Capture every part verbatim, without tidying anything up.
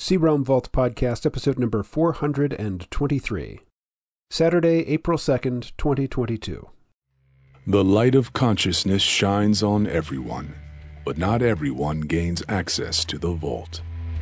C-Realm Vault Podcast, episode number four hundred twenty-three. Saturday, April second, twenty twenty-two. The light of consciousness shines on everyone, but not everyone gains access to the vault.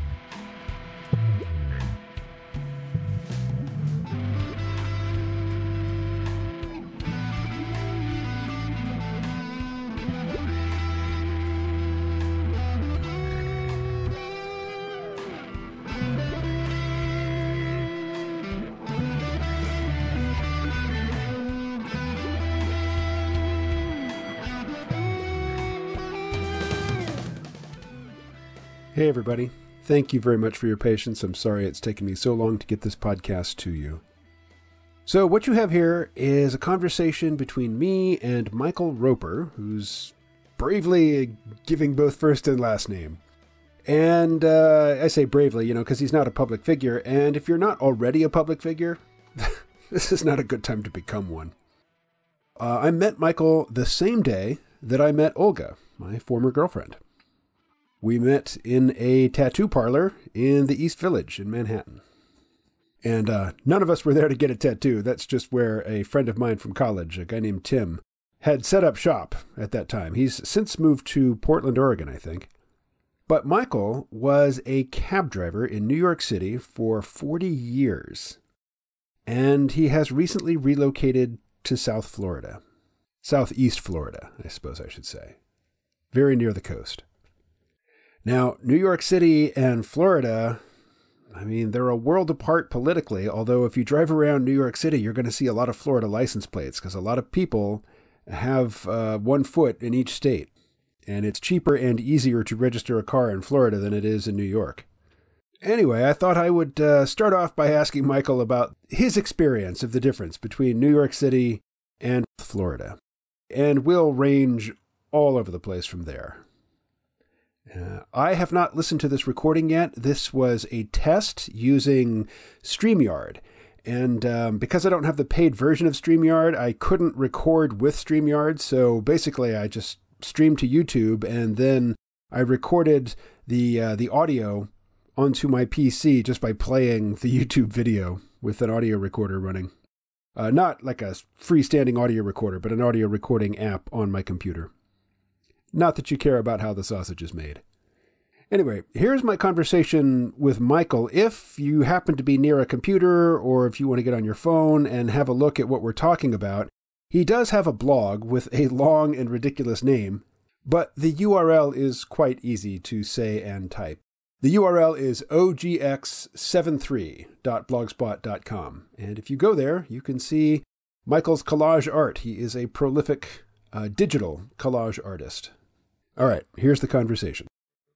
Hey everybody, thank you very much for your patience. I'm sorry it's taken me so long to get this podcast to you. So what you have here is a conversation between me and Michael Roper, who's bravely giving both first and last name. And uh, I say bravely, you know, because he's not a public figure, and if you're not already a public figure, this is not a good time to become one. Uh, I met Michael the same day that I met Olga, my former girlfriend. We met in a tattoo parlor in the East Village in Manhattan. And uh, none of us were there to get a tattoo. That's just where a friend of mine from college, a guy named Tim, had set up shop at that time. He's since moved to Portland, Oregon, I think. But Michael was a cab driver in New York City for forty years. And he has recently relocated to South Florida. Southeast Florida, I suppose I should say. Very near the coast. Now, New York City and Florida, I mean, they're a world apart politically, although if you drive around New York City, you're going to see a lot of Florida license plates because a lot of people have uh, one foot in each state. And it's cheaper and easier to register a car in Florida than it is in New York. Anyway, I thought I would uh, start off by asking Michael about his experience of the difference between New York City and Florida. And we'll range all over the place from there. Uh, I have not listened to this recording yet. This was a test using StreamYard. And um, because I don't have the paid version of StreamYard, I couldn't record with StreamYard. So basically, I just streamed to YouTube and then I recorded the uh, the audio onto my P C just by playing the YouTube video with an audio recorder running. Uh, not like a freestanding audio recorder, but an audio recording app on my computer. Not that you care about how the sausage is made. Anyway, here's my conversation with Michael. If you happen to be near a computer or if you want to get on your phone and have a look at what we're talking about, he does have a blog with a long and ridiculous name, but the U R L is quite easy to say and type. The U R L is O G X seventy-three dot blogspot dot com. And if you go there, you can see Michael's collage art. He is a prolific uh, digital collage artist. All right, here's the conversation.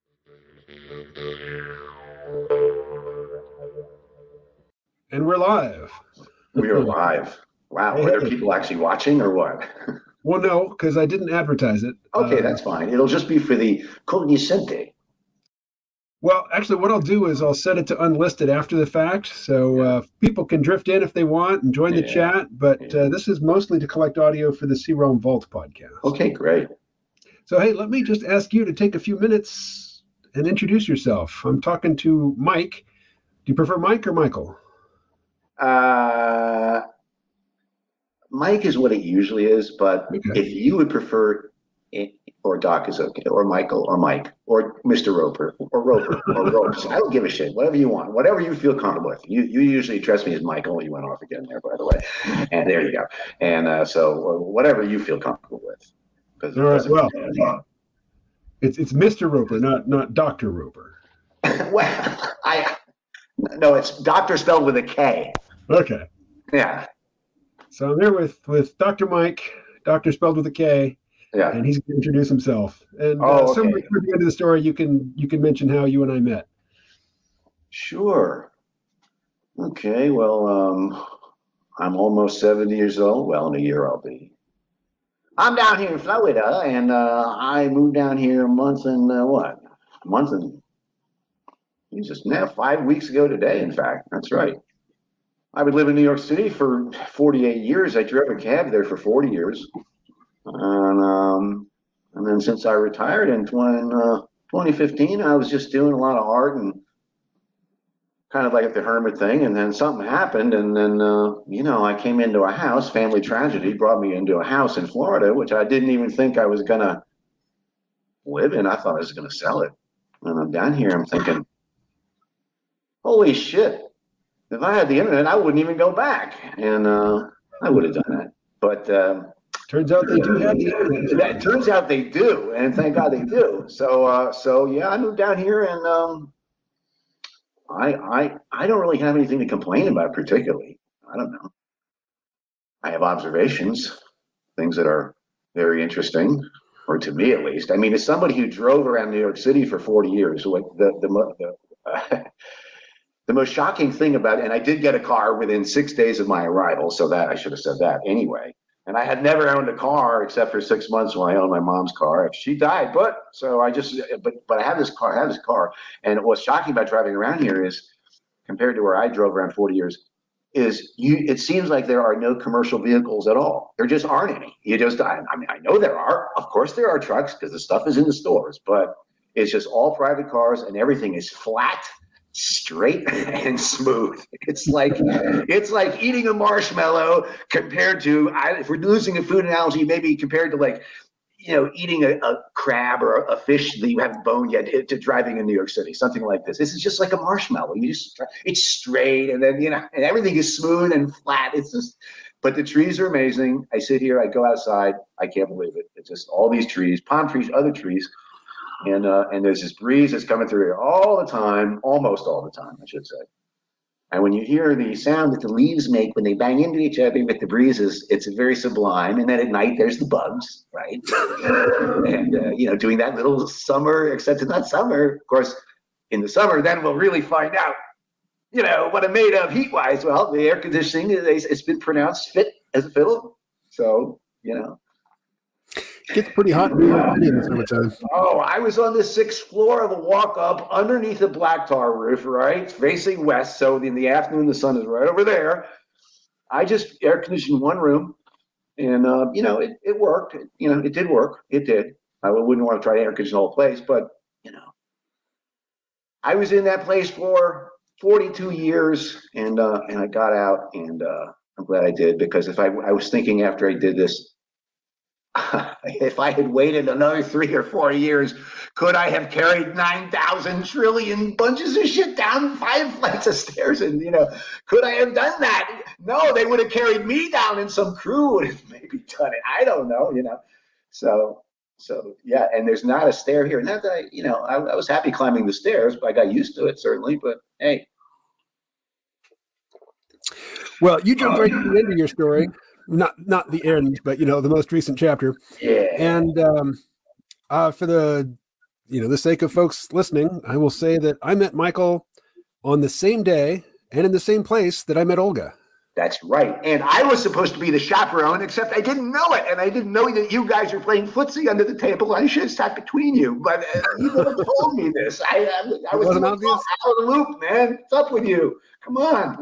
And we're live. We are live. Wow. Hey, are there people actually watching or what? Well, no, because I didn't advertise it. Okay, uh, that's fine. It'll just be for the cognoscente. Well, actually, what I'll do is I'll set it to unlisted after the fact, so uh, people can drift in if they want and join the yeah. chat, but yeah. uh, this is mostly to collect audio for the C-Realm Vault podcast. Okay, great. So, hey, let me just ask you to take a few minutes and introduce yourself. I'm talking to Mike. Do you prefer Mike or Michael? Uh, Mike is what it usually is, but okay. If you would prefer, it, or Doc is okay, or Michael, or Mike, or Mister Roper, or Roper, or Ropes. I don't give a shit. Whatever you want, whatever you feel comfortable with. You you usually address me as Michael. You went off again there, by the way. And there you go. And uh, so whatever you feel comfortable with. All right, well, uh, it's it's Mister Roper, not not Doctor Roper. Well, I no, it's Doctor spelled with a K. Okay. Yeah. So I'm there with with Doctor Mike, Doctor spelled with a K. Yeah. And he's going to introduce himself. And oh, uh, okay. somewhere toward the end of the story, you can you can mention how you and I met. Sure. Okay. Well, um, I'm almost seventy years old. Well, in a year I'll be. I'm down here in Florida, and uh, I moved down here a month and uh, what? A month and Jesus, now five weeks ago today. In fact, that's right. I would live in New York City for forty-eight years. I drove a cab there for forty years, and um, and then since I retired in twenty, uh, twenty fifteen, I was just doing a lot of art and kind of like the hermit thing. And then something happened. And then, uh, you know, I came into a house, family tragedy brought me into a house in Florida, which I didn't even think I was going to live in. I thought I was going to sell it. And I'm down here, I'm thinking, holy shit. If I had the internet, I wouldn't even go back. And uh, I would have done that. But um, turns out they do have the internet. It turns out they do. And thank God they do. So, uh, so yeah, I moved down here and um, I, I, I don't really have anything to complain about particularly. I don't know. I have observations, things that are very interesting, or to me at least. I mean, as somebody who drove around New York City for forty years, like the, the, the uh, the most shocking thing about it, and I did get a car within six days of my arrival, so that I should have said that anyway. And I had never owned a car except for six months when I owned my mom's car. She died, but so I just, but but I have this car, I have this car. And what's shocking about driving around here is, compared to where I drove around forty years, is you. It seems like there are no commercial vehicles at all. There just aren't any. You just, I, I mean, I know there are. Of course, there are trucks because the stuff is in the stores, but it's just all private cars, and everything is flat, straight and smooth. It's like it's like eating a marshmallow compared to, I, if we're losing a food analogy, maybe compared to like, you know, eating a, a crab or a fish that you haven't boned yet to, to driving in New York City, something like this. This is just like a marshmallow. You just, it's straight, and then, you know, and everything is smooth and flat. It's just, but the trees are amazing. I sit here, I go outside, I can't believe it. It's just all these trees, palm trees, other trees. And uh, and there's this breeze that's coming through here all the time, almost all the time, I should say. And when you hear the sound that the leaves make when they bang into each other with the breezes, it's very sublime. And then at night, there's the bugs, right? and, uh, you know, doing that little summer, except it's not summer. Of course, in the summer, then we'll really find out, you know, what I'm made of heat-wise. Well, the air conditioning, it's been pronounced fit as a fiddle. So, you know. It gets pretty hot in New York City in the summertime. Oh, I was on the sixth floor of a walk-up underneath a black tar roof, right, facing west. So in the afternoon, the sun is right over there. I just air conditioned one room, and uh, you know, it, it worked. It, you know, it did work. It did. I wouldn't want to try to air condition the whole place, but you know, I was in that place for forty-two years, and uh, and I got out, and uh, I'm glad I did, because if I, I was thinking after I did this, if I had waited another three or four years, could I have carried nine thousand trillion bunches of shit down five flights of stairs? And, you know, could I have done that? No, they would have carried me down, and some crew would have maybe done it. I don't know, you know. So, so yeah, and there's not a stair here. Not that I, you know, I, I was happy climbing the stairs, but I got used to it, certainly. But, hey. Well, you jumped right into your story. Not not the end, but, you know, the most recent chapter. Yeah. And um, uh, for the, you know, the sake of folks listening, I will say that I met Michael on the same day and in the same place that I met Olga. That's right. And I was supposed to be the chaperone, except I didn't know it. And I didn't know that you guys were playing footsie under the table. I should have sat between you. But uh, you never told me this. I, I, I was wasn't obvious? out of the loop, man. What's up with you? Come on.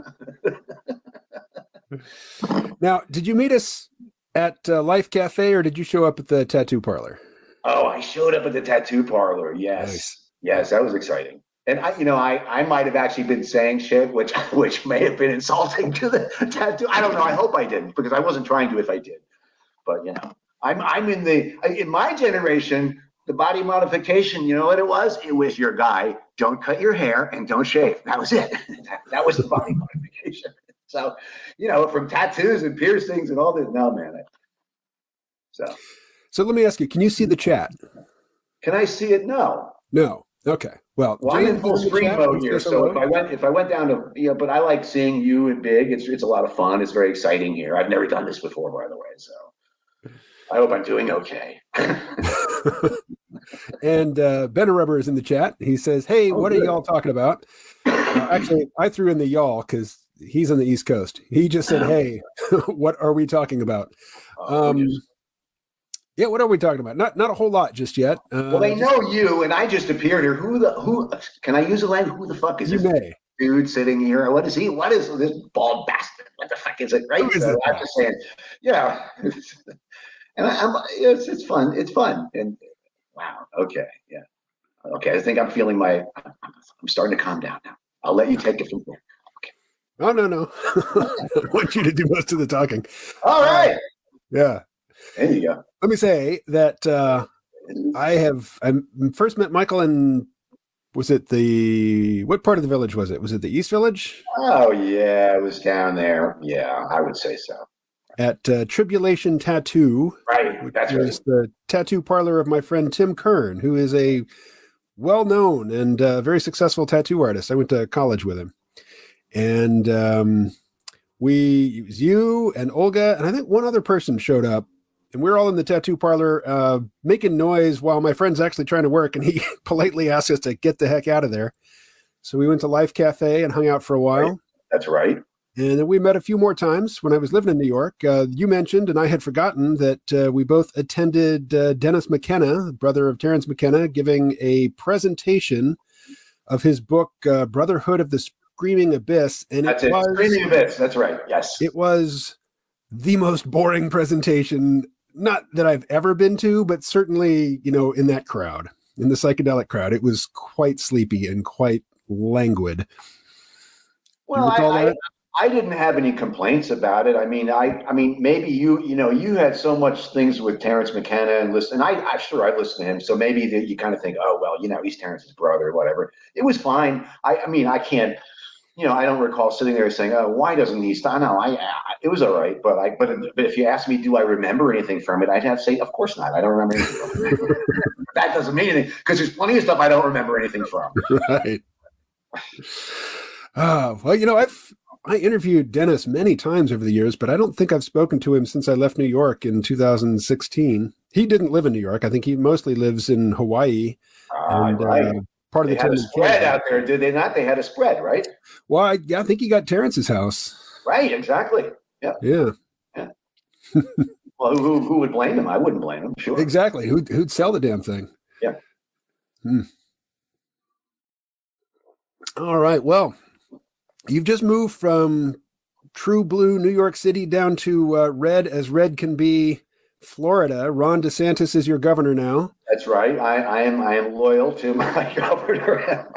Now, did you meet us at uh, Life Cafe, or did you show up at the tattoo parlor? Oh, I showed up at the tattoo parlor. Yes. Nice. Yes, that was exciting. And I, you know, I, I might have actually been saying shit, which which may have been insulting to the tattoo. I don't know. I hope I didn't, because I wasn't trying to if I did. But, you know, I'm I'm in the, in my generation, the body modification, you know what it was? It was your guy, don't cut your hair and don't shave. That was it. that, that was the body modification. So, you know, from tattoos and piercings and all this. No, man. I, so. So let me ask you, can you see the chat? Can I see it? No. No. Okay. Well, well I'm in full screen mode here. So if I went, if I went down to, you know, but I like seeing you in big. It's, it's a lot of fun. It's very exciting here. I've never done this before, by the way. So I hope I'm doing okay. And uh, Ben Rubber is in the chat. He says, hey, oh, what good. Are y'all talking about? Uh, actually, I threw in the y'all because he's on the East Coast. He just said, hey, what are we talking about? Um, yeah, what are we talking about? Not not a whole lot just yet. Uh, well, they know you, and I just appeared here. Who the, who, can I use a line? Who the fuck is you this may. dude sitting here? What is he? What is this bald bastard? What the fuck is it? Right? Is so it? I'm just saying, yeah. And I, I'm, it's, it's fun. It's fun. And wow. Okay. Yeah. Okay. I think I'm feeling my, I'm starting to calm down now. I'll let you take it from there. Oh, no, no. I want you to do most of the talking. All right. Uh, yeah. There you go. Let me say that uh, I have I first met Michael in, was it the, what part of the village was it? Was it the East Village? Oh, yeah. It was down there. Yeah, I would say so. At uh, Tribulation Tattoo. Right. Which That's is right. the tattoo parlor of my friend Tim Kern, who is a well-known and uh, very successful tattoo artist. I went to college with him. And um, we, it was you and Olga, and I think one other person showed up. And we were all in the tattoo parlor uh, making noise while my friend's actually trying to work. And he politely asked us to get the heck out of there. So we went to Life Cafe and hung out for a while. Right. That's right. And then we met a few more times when I was living in New York. Uh, you mentioned, and I had forgotten, that uh, we both attended uh, Dennis McKenna, brother of Terence McKenna, giving a presentation of his book, uh, Brotherhood of the Screaming Abyss. And That's it, it. was Screaming Abyss. That's right. Yes. It was the most boring presentation, not that I've ever been to, but certainly, you know, in that crowd, in the psychedelic crowd, it was quite sleepy and quite languid. Well, I, I, I didn't have any complaints about it. I mean, I, I mean, maybe you, you know, you had so much things with Terence McKenna and listen. And I, I sure I listened to him, so maybe that you kind of think, oh well, you know, he's Terence's brother, or whatever. It was fine. I, I mean, I can't, you know, I don't recall sitting there saying, oh, why doesn't he stop? No, I, I, it was all right, but I, but, but if you ask me, do I remember anything from it? I'd have to say, of course not. I don't remember anything from it. That doesn't mean anything because there's plenty of stuff I don't remember anything from. Right. Uh, well, you know, I've I interviewed Dennis many times over the years, but I don't think I've spoken to him since I left New York in two thousand sixteen. He didn't live in New York. I think he mostly lives in Hawaii. Uh, and, right. Uh, part of they the had time a spread out there, did they not? They had a spread, right? Well, I, yeah, I think he got Terence's house. Right, exactly. Yeah. Yeah. Yeah. Well, who, who would blame him? I wouldn't blame him, sure. Exactly. Who'd, who'd sell the damn thing? Yeah. Hmm. All right. Well, you've just moved from true blue New York City down to uh, red as red can be, Florida. Ron DeSantis is your governor now. That's right. I, I am I am loyal to my governor.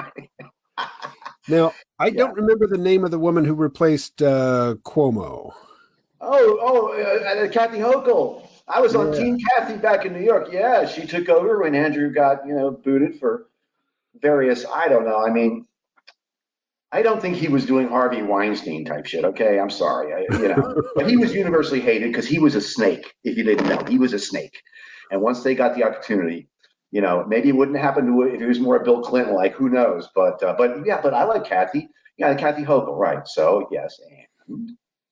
Now, I Yeah. don't remember the name of the woman who replaced uh, Cuomo. Oh, oh, uh, uh, Kathy Hochul. I was on Yeah. Team Kathy back in New York. Yeah, she took over when Andrew got, you know, booted for various, I don't know. I mean, I don't think he was doing Harvey Weinstein type shit. Okay, I'm sorry, I, you know, but he was universally hated because he was a snake. If you didn't know, he was a snake. And once they got the opportunity, you know, maybe it wouldn't happen to if he was more Bill Clinton, like who knows? But uh, but yeah, but I like Kathy. Yeah, Kathy Hochul, right? So yes, and,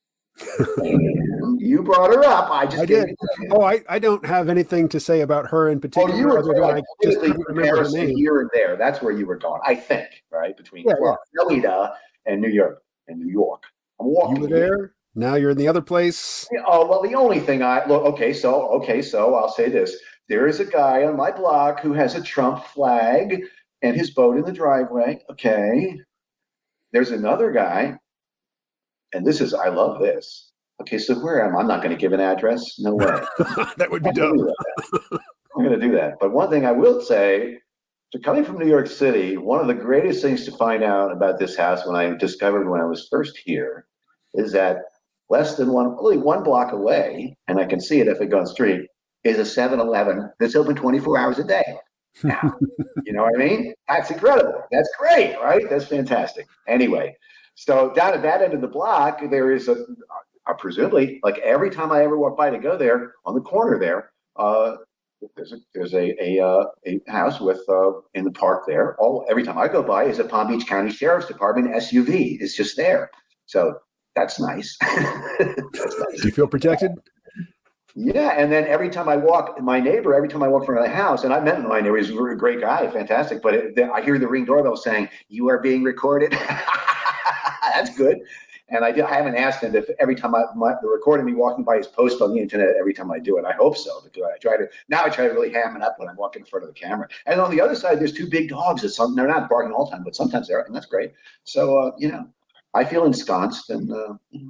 and you brought her up. I just I gave did. you- Oh, I, I don't have anything to say about her in particular. Oh, you were other than like I just politically couldn't remember her comparison name. here and there. That's where you were going, I think, right? Between Yeah, yeah. Florida and New York and New York. I'm walking You were here. there. Now you're in the other place. Yeah, oh, well, the only thing I look, okay, so, okay, so I'll say this. There is a guy on my block who has a Trump flag and his boat in the driveway. Okay. There's another guy, and this is, I love this. Okay, so where am I? I'm not going to give an address. No way. That would be I'm going dumb. to do that. I'm going to do that. But one thing I will say, so coming from New York City, one of the greatest things to find out about this house when I discovered when I was first here is that less than one, only one block away, and I can see it if I go on the street, is a seven eleven that's open twenty-four hours a day. Now, you know what I mean? That's incredible. That's great, right? That's fantastic. Anyway, so down at that end of the block, there is a, a presumably, like every time I ever walk by to go there, on the corner there, uh, there's a there's a a, uh, a house with uh, in the park there. All every time I go by is a Palm Beach County Sheriff's Department S U V. It's just there. So that's nice. That's nice. Do you feel protected? Yeah, and then every time I walk, my neighbor, every time I walk from the house, and I met my neighbor, he's a really great guy, fantastic. But it, I hear the ring doorbell saying, "You are being recorded." That's good. And I, did, I haven't asked him if every time I my, the recording me walking by his post on the internet every time I do it. I hope so because I try to now I try to really ham it up when I'm walking in front of the camera. And on the other side, there's two big dogs that some they're not barking all the time, but sometimes they're, and that's great. So uh, you know, I feel ensconced, and uh,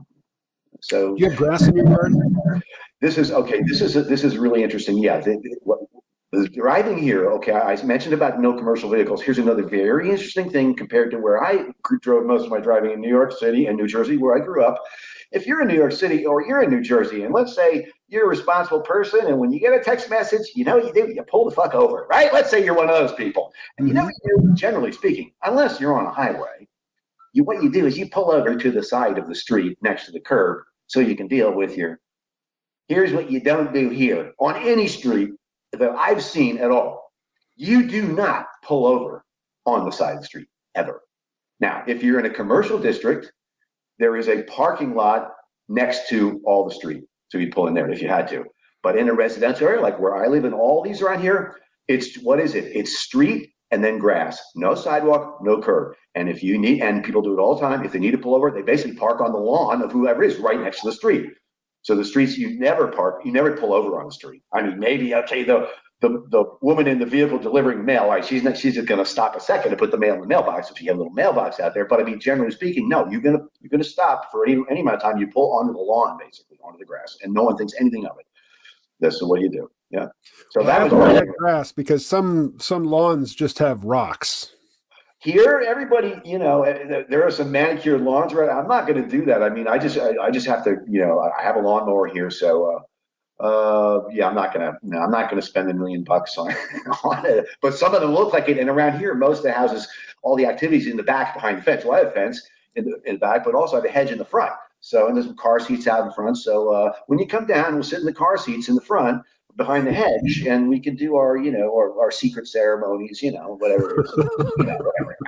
so Do you have grass in your yard? this is okay. This is this is really interesting. Yeah, the, the, what, driving here, okay, I mentioned about no commercial vehicles. Here's another very interesting thing compared to where I drove most of my driving in New York City and New Jersey, where I grew up. If you're in New York City or you're in New Jersey, and let's say you're a responsible person, and when you get a text message, you know what you do? You pull the fuck over, right? Let's say you're one of those people. And mm-hmm. you know what you do, generally speaking, unless you're on a highway, you what you do is you pull over to the side of the street next to the curb so you can deal with your. Here's what you don't do here on any street that I've seen at all. You do not pull over on the side of the street, ever. Now, if you're in a commercial district, there is a parking lot next to all the street. So you pull in there if you had to. But in a residential area, like where I live and all these around here, it's, what is it? It's street and then grass. No sidewalk, no curb. And if you need, and people do it all the time, if they need to pull over, they basically park on the lawn of whoever is right next to the street. So the streets, you never park, you never pull over on the street. I mean, maybe, okay, the the, the woman in the vehicle delivering mail, all right, she's not, she's just going to stop a second to put the mail in the mailbox if you have a little mailbox out there. But I mean, generally speaking, no, you're going to you're going to stop for any, any amount of time. You pull onto the lawn, basically, onto the grass, and no one thinks anything of it. That's what you do. Yeah. So well, that was like grass because some some lawns just have rocks. Here, everybody, you know, there are some manicured lawns. Right, I'm not going to do that. I mean, I just, I, I just have to, you know, I have a lawnmower here, so, uh, uh, yeah, I'm not going to, no, I'm not going to spend a million bucks on, on it. But some of them look like it. And around here, most of the houses, all the activities in the back behind the fence. Well, I have a fence in the, in the back, but also I have a hedge in the front. So, and there's some car seats out in front. So, uh, when you come down, we'll sit in the car seats in the front, behind the hedge, and we can do our, you know, our, our secret ceremonies, you know, whatever it is, you know, whatever,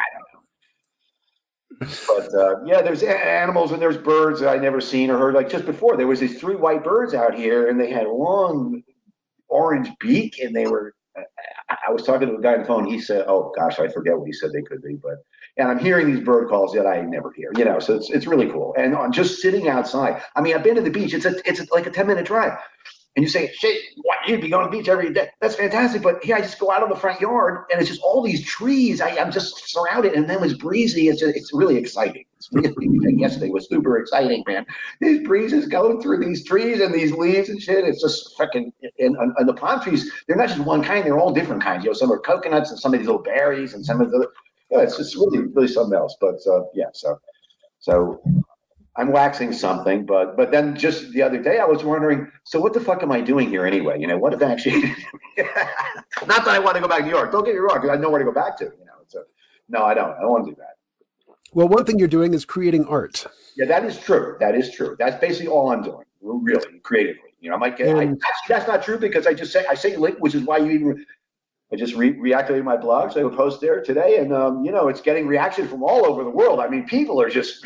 I don't know. But uh, yeah, there's animals and there's birds that I never seen or heard. Like just before, there was these three white birds out here, and they had a long orange beak, and they were. I was talking to a guy on the phone. He said, "Oh gosh, I forget what he said they could be," but and I'm hearing these bird calls that I never hear, you know. So it's it's really cool. And I'm just sitting outside. I mean, I've been to the beach. It's a it's a, like a ten minute drive. And you say, shit, what, you'd be going to the beach every day. That's fantastic. But here I just go out on the front yard and it's just all these trees. I, I'm just surrounded. And then it's breezy. It's just, it's really exciting. It's really, yesterday was super exciting, man. These breezes going through these trees and these leaves and shit. It's just fucking, and, and the palm trees, they're not just one kind. They're all different kinds. You know, some are coconuts and some of these little berries and some of the, yeah, it's just really, really something else. But uh, yeah, so, so. I'm waxing something, but but then just the other day I was wondering, so what the fuck am I doing here anyway? You know, what if actually, not that I want to go back to New York, don't get me wrong, because I know where to go back to, you know, so no, I don't, I don't want to do that. Well, one thing you're doing is creating art. Yeah, that is true, that is true. That's basically all I'm doing, really, creatively. You know, I might get, and, I, actually, that's not true because I just say, I say link, which is why you even, I just re- reactivated my blog, so I will post there today, and um, you know, it's getting reaction from all over the world. I mean, people are just,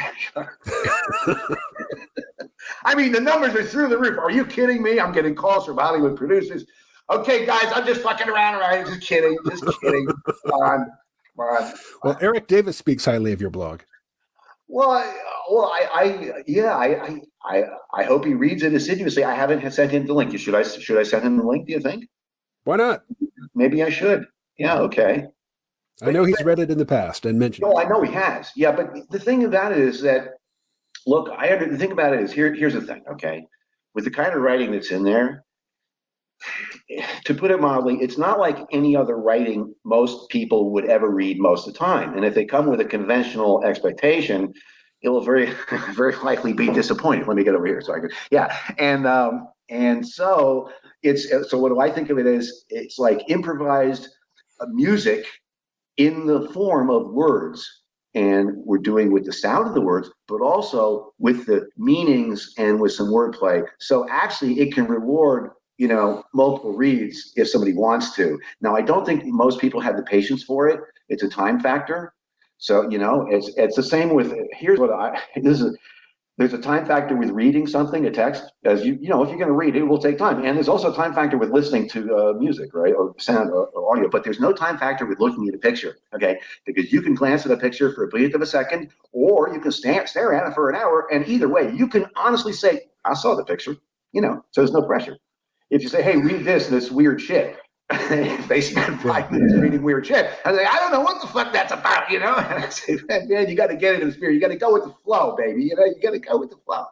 I mean, the numbers are through the roof. Are you kidding me? I'm getting calls from Hollywood producers. Okay, guys, I'm just fucking around, right? Just kidding, just kidding. Come on, come on. Well, Eric Davis speaks highly of your blog. Well, I, well, I, I yeah, I, I, I hope he reads it assiduously. I haven't sent him the link. Should I, should I send him the link? Do you think? Why not? Maybe I should. Yeah, okay. I know he's read it in the past and mentioned it. Oh, I know he has. Yeah, but the thing about it is that, look, I under, the thing about it is, here, here's the thing, okay? With the kind of writing that's in there, to put it mildly, it's not like any other writing most people would ever read most of the time. And if they come with a conventional expectation, it will very, very likely be disappointed. Let me get over here so I can, yeah. And, um, and so it's, so what do I think of it as? It's like improvised music in the form of words. And we're doing with the sound of the words, but also with the meanings and with some wordplay. So actually it can reward, you know, multiple reads if somebody wants to. Now, I don't think most people have the patience for it. It's a time factor. So, you know, it's it's the same with, here's what I, this is, there's a time factor with reading something, a text, as you, you know, if you're going to read it, it will take time. And there's also a time factor with listening to uh, music, right, or sound or, or audio, but there's no time factor with looking at a picture, okay? Because you can glance at a picture for a billionth of a second, or you can stand, stare at it for an hour, and either way, you can honestly say, I saw the picture, you know, so there's no pressure. If you say, hey, read this, this weird shit, they spend five minutes reading weird shit. I say, I don't know what the fuck that's about, you know? And I say, man, you got to get it in the spirit. You got to go with the flow, baby. You know, you got to go with the flow.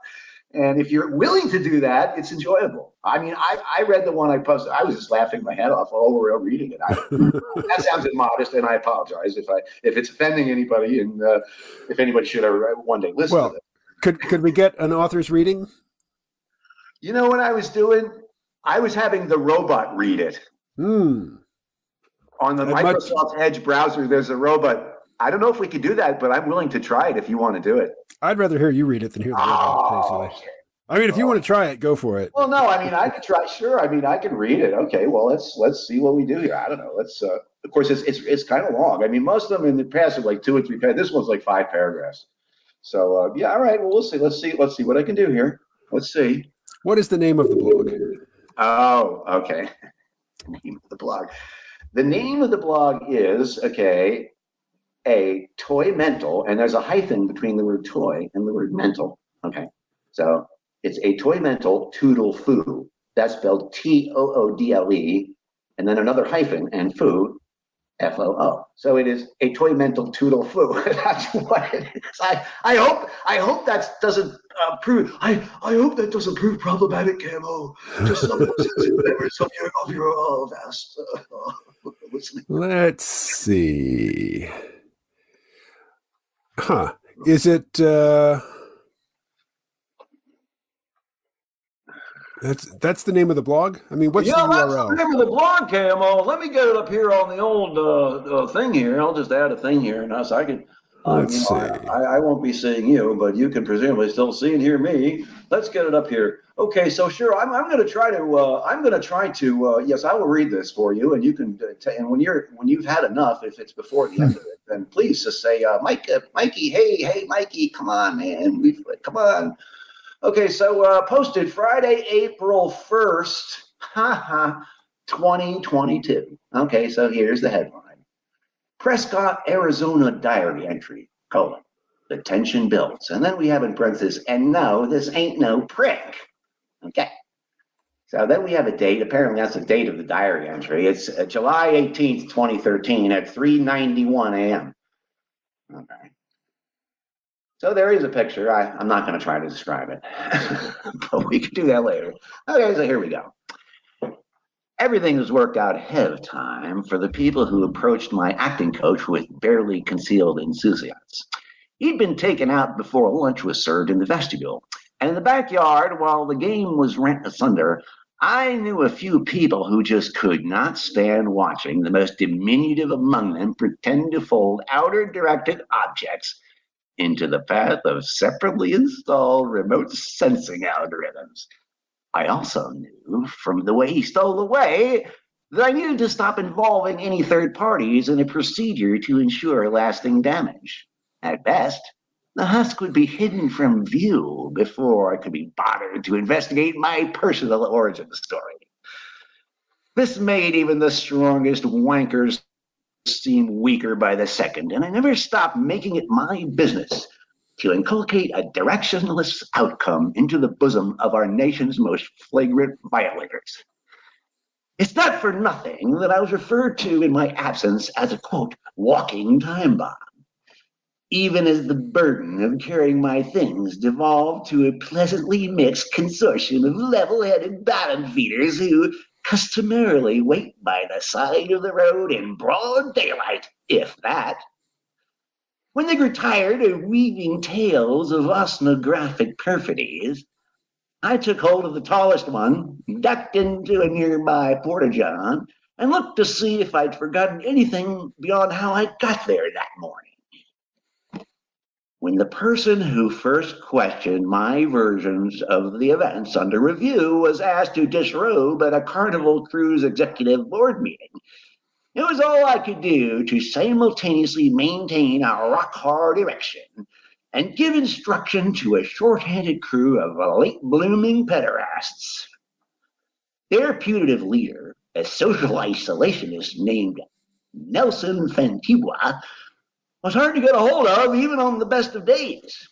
And if you're willing to do that, it's enjoyable. I mean, I, I read the one I posted. I was just laughing my head off all over reading it. I, that sounds immodest, and I apologize if I if it's offending anybody, and uh, if anybody should ever one day listen well, to it. Could could we get an author's reading? You know what I was doing? I was having the robot read it. Hmm. On the That Microsoft much... Edge browser, there's a robot. I don't know if we could do that, but I'm willing to try it if you want to do it. I'd rather hear you read it than hear the oh, robot. I mean, if you want to try it, go for it. Well, no, I mean, I could try. Sure, I mean, I can read it. Okay, well, let's let's see what we do here. I don't know. Let's. Uh, of course, it's it's it's kind of long. I mean, most of them in the past are like two or three paragraphs. This one's like five paragraphs. So uh, yeah, all right. Well, we'll see. Let's see. Let's see what I can do here. Let's see. What is the name of the blog? Oh, okay. The name of the blog. The name of the blog is okay. A toy mental, and there's a hyphen between the word toy and the word mental. Okay, so it's a toy mental toodle foo. That's spelled T O O D L E, and then another hyphen and foo, F O O. So it is a toy mental toodle foo. That's what it is. I, I hope I hope that doesn't uh, prove. I, I hope that doesn't prove problematic, Camo. Just some sensitive members of your of your uh, vast uh, listening. Let's see. Huh. Is it uh that's that's the name of the blog? I mean, what's yeah, the U R L? That's the name of the blog, Camo. Let me get it up here on the old uh, uh, thing here. I'll just add a thing here, and so I can. Uh, Let's you know, see. I, I won't be seeing you, but you can presumably still see and hear me. Let's get it up here. Okay, so sure, I'm I'm going to try to uh, I'm going to try to uh, yes, I will read this for you, and you can uh, t- and when you're when you've had enough, if it's before the end of it, then please just say, uh, Mike, uh, Mikey, hey, hey, Mikey, come on, man, we come on. Okay, so uh, posted Friday, April first, haha, twenty twenty-two. Okay, so here's the headline. Prescott, Arizona diary entry, colon, the tension builds. And then we have in parentheses, and no, this ain't no prick. Okay. So then we have a date. Apparently that's the date of the diary entry. It's uh, July eighteenth, twenty thirteen at three ninety-one a.m. Okay. So there is a picture. I, I'm not going to try to describe it, but we can do that later. Okay, so here we go. Everything was worked out ahead of time for the people who approached my acting coach with barely concealed enthusiasm. He'd been taken out before lunch was served in the vestibule, and in the backyard, while the game was rent asunder, I knew a few people who just could not stand watching the most diminutive among them pretend to fold outer-directed objects into the path of separately installed remote sensing algorithms. I also knew from the way he stole away that I needed to stop involving any third parties in a procedure to ensure lasting damage. At best, the husk would be hidden from view before I could be bothered to investigate my personal origin story. This made even the strongest wankers seem weaker by the second, and I never stopped making it my business to inculcate a directionless outcome into the bosom of our nation's most flagrant violators. It's not for nothing that I was referred to in my absence as a, quote, walking time bomb, even as the burden of carrying my things devolved to a pleasantly mixed consortium of level-headed bottom feeders who customarily wait by the side of the road in broad daylight, if that. When they grew tired of weaving tales of oceanographic perfidies, I took hold of the tallest one, ducked into a nearby porta-john, and looked to see if I'd forgotten anything beyond how I got there that morning. When the person who first questioned my versions of the events under review was asked to disrobe at a Carnival Cruise executive board meeting, it was all I could do to simultaneously maintain a rock-hard erection and give instruction to a short-handed crew of late-blooming pederasts. Their putative leader, a social isolationist named Nelson Fantigua, was hard to get a hold of even on the best of days.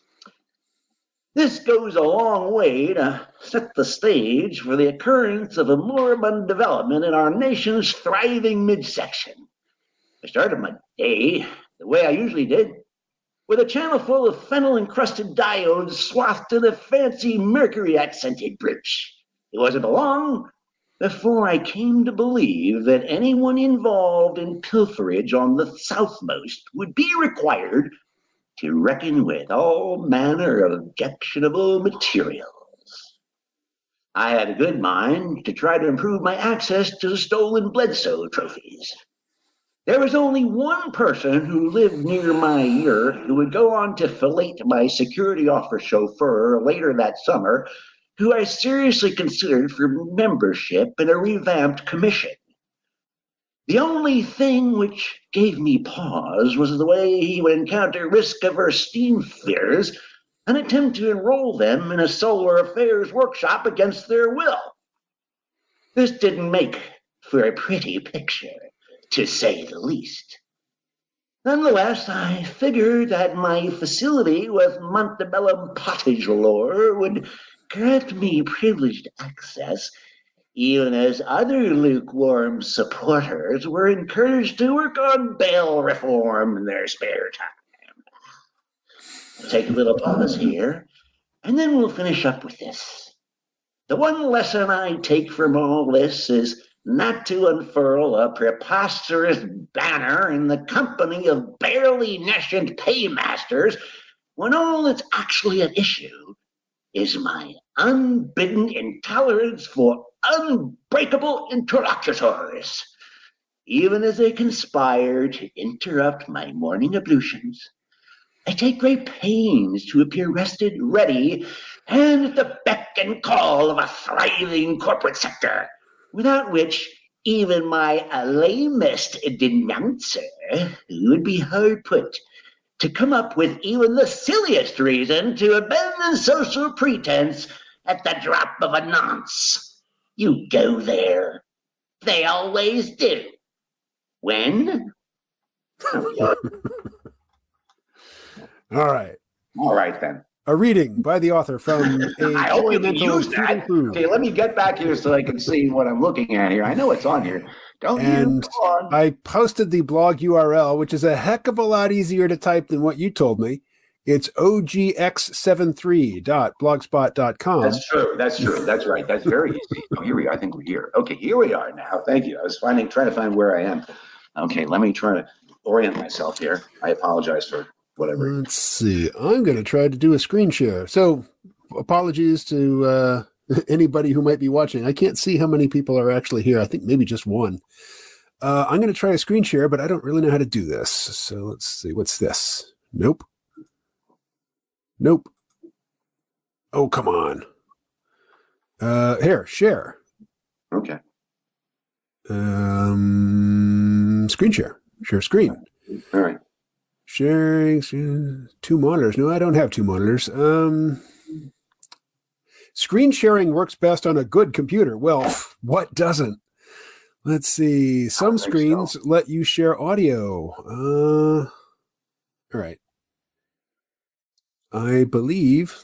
This goes a long way to set the stage for the occurrence of a moribund development in our nation's thriving midsection. I started my day the way I usually did, with a channel full of fennel-encrusted diodes swathed in a fancy mercury-accented bridge. It wasn't long before I came to believe that anyone involved in pilferage on the southmost would be required to reckon with all manner of objectionable materials. I had a good mind to try to improve my access to the stolen Bledsoe trophies. There was only one person who lived near my yurt who would go on to fillet my security officer chauffeur later that summer, who I seriously considered for membership in a revamped commission. The only thing which gave me pause was the way he would encounter risk-averse steam fitters and attempt to enroll them in a solar affairs workshop against their will. This didn't make for a pretty picture, to say the least. Nonetheless, I figured that my facility with Montebellum Pottage lore would grant me privileged access, even as other lukewarm supporters were encouraged to work on bail reform in their spare time. I'll take a little pause here, and then we'll finish up with this. The one lesson I take from all this is not to unfurl a preposterous banner in the company of barely nescient paymasters when all that's actually at issue is my unbidden intolerance for unbreakable interlocutors. Even as they conspire to interrupt my morning ablutions, I take great pains to appear rested, ready, and at the beck and call of a thriving corporate sector, without which even my lamest denouncer would be hard put to come up with even the silliest reason to abandon social pretense at the drop of a nonce. You go there. They always do. When? All right. All right, then. A reading by the author from a I hope you can Oriental use that. Crew. Okay, let me get back here so I can see what I'm looking at here. I know it's on here. Don't And you? Go on. I posted the blog U R L, which is a heck of a lot easier to type than what you told me. It's O G X seventy-three dot blogspot dot com. That's true. That's true. That's right. That's very easy. Oh, here we are. I think we're here. Okay, here we are now. Thank you. I was finding, trying to find where I am. Okay, let me try to orient myself here. I apologize for whatever. Let's see. I'm going to try to do a screen share. So apologies to uh, anybody who might be watching. I can't see how many people are actually here. I think maybe just one. Uh, I'm going to try a screen share, but I don't really know how to do this. So let's see. What's this? Nope. Nope. Oh, come on. Uh, here, share. Okay. Um, screen share. Share screen. All right. Sharing two monitors. No, I don't have two monitors. Um, screen sharing works best on a good computer. Well, what doesn't? Let's see. Some screens so. let you share audio. Uh, all right. I believe.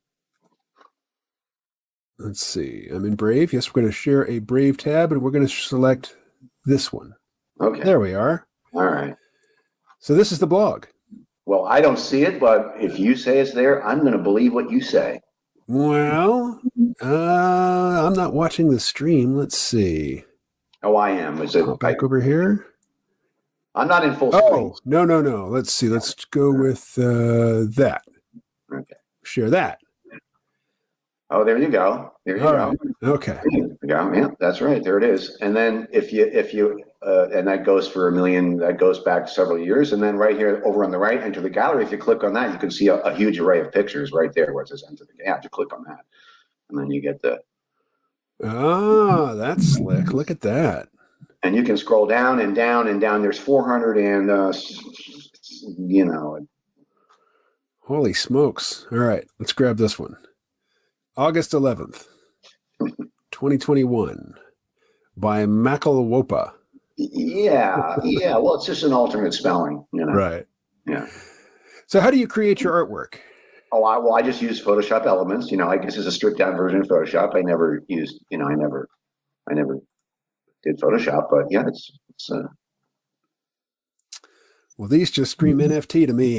Let's see. I'm in Brave. Yes, we're going to share a Brave tab, and we're going to select this one. Okay. There we are. All right. So this is the blog. Well, I don't see it, but if you say it's there, I'm going to believe what you say. Well, uh, I'm not watching the stream. Let's see. Oh, I am. Is it Pop back over here? I'm not in full oh, screen. Oh, no, no, no. Let's see. Let's go with uh, that. Okay. Share that. Oh, there you go. There you All go. Right. Okay. There you go. Yeah, that's right. There it is. And then if you, if you, uh, and that goes for a million, that goes back several years. And then right here over on the right, enter the gallery. If you click on that, you can see a, a huge array of pictures right there where it says enter the gallery. You click on that. And then you get the. Ah, that's slick. Look at that. And you can scroll down and down and down. There's four hundred and, uh, you know. Holy smokes. All right. Let's grab this one. August eleventh, twenty twenty-one, by Makalwopa. Yeah, yeah. Well, it's just an alternate spelling, you know. Right. Yeah. So how do you create your artwork? Oh, I, well, I just use Photoshop Elements. You know, I guess it's a stripped down version of Photoshop. I never used, you know, I never, I never did Photoshop, but yeah, it's, it's. Uh... Well, these just scream N F T to me.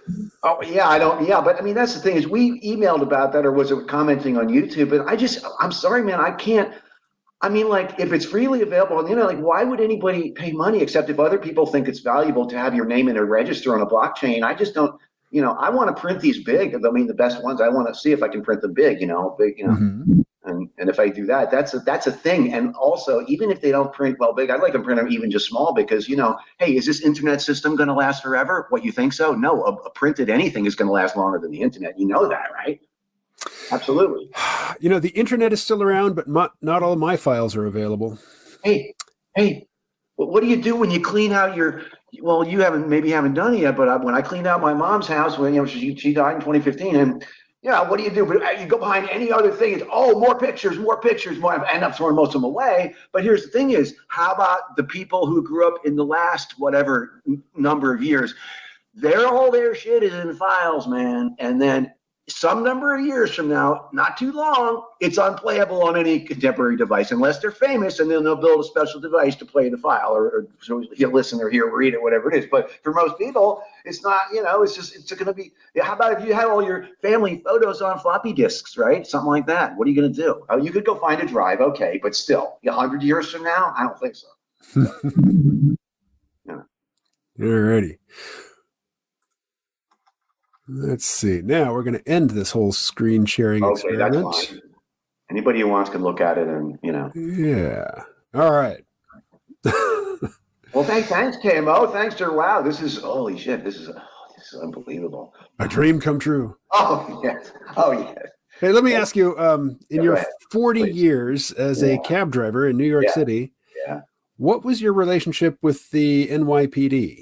Oh yeah, I don't. Yeah, but I mean that's the thing is we emailed about that or was it commenting on YouTube? And I just I'm sorry, man, I can't. I mean, like if it's freely available on the internet, like why would anybody pay money except if other people think it's valuable to have your name in a register on a blockchain? I just don't. You know, I want to print these big. I mean, the best ones. I want to see if I can print them big. You know, big. You know. Mm-hmm. And, and if I do that, that's a, that's a thing. And also, even if they don't print well big, I'd like them print them even just small because, you know, hey, is this internet system going to last forever? What, you think so? No, a, a printed anything is going to last longer than the internet. You know that, right? Absolutely. You know, the internet is still around, but not, not all my files are available. Hey, hey, what do you do when you clean out your, well, you haven't, maybe haven't done it yet, but when I cleaned out my mom's house, when, you know, she, she died in twenty fifteen, and yeah, what do you do? But you go behind any other thing. It's, oh, more pictures, more pictures, more. I end up throwing most of them away. But here's the thing is, how about the people who grew up in the last whatever number of years? Their all their shit is in files, man. And then some number of years from now, not too long, it's unplayable on any contemporary device unless they're famous, and then they'll build a special device to play the file or, or so he'll listen or hear read it, whatever it is. But for most people, it's not, you know, it's just, it's going to be, how about if you had all your family photos on floppy disks, right? Something like that. What are you going to do? Oh, you could go find a drive, okay, but still, a hundred years from now, I don't think so. Yeah. Alrighty. Let's see. Now we're going to end this whole screen sharing okay, experiment. That's fine. Anybody who wants can look at it and, you know. Yeah. All right. Well, thanks, thanks, K M O. Thanks to, wow, this is, holy shit, this is, oh, this is unbelievable. A dream come true. Oh, yes. Oh, yes. Hey, let me ask you, um, in Yeah, your ahead, forty please. years as Yeah. a cab driver in New York Yeah. City, Yeah. what was your relationship with the N Y P D?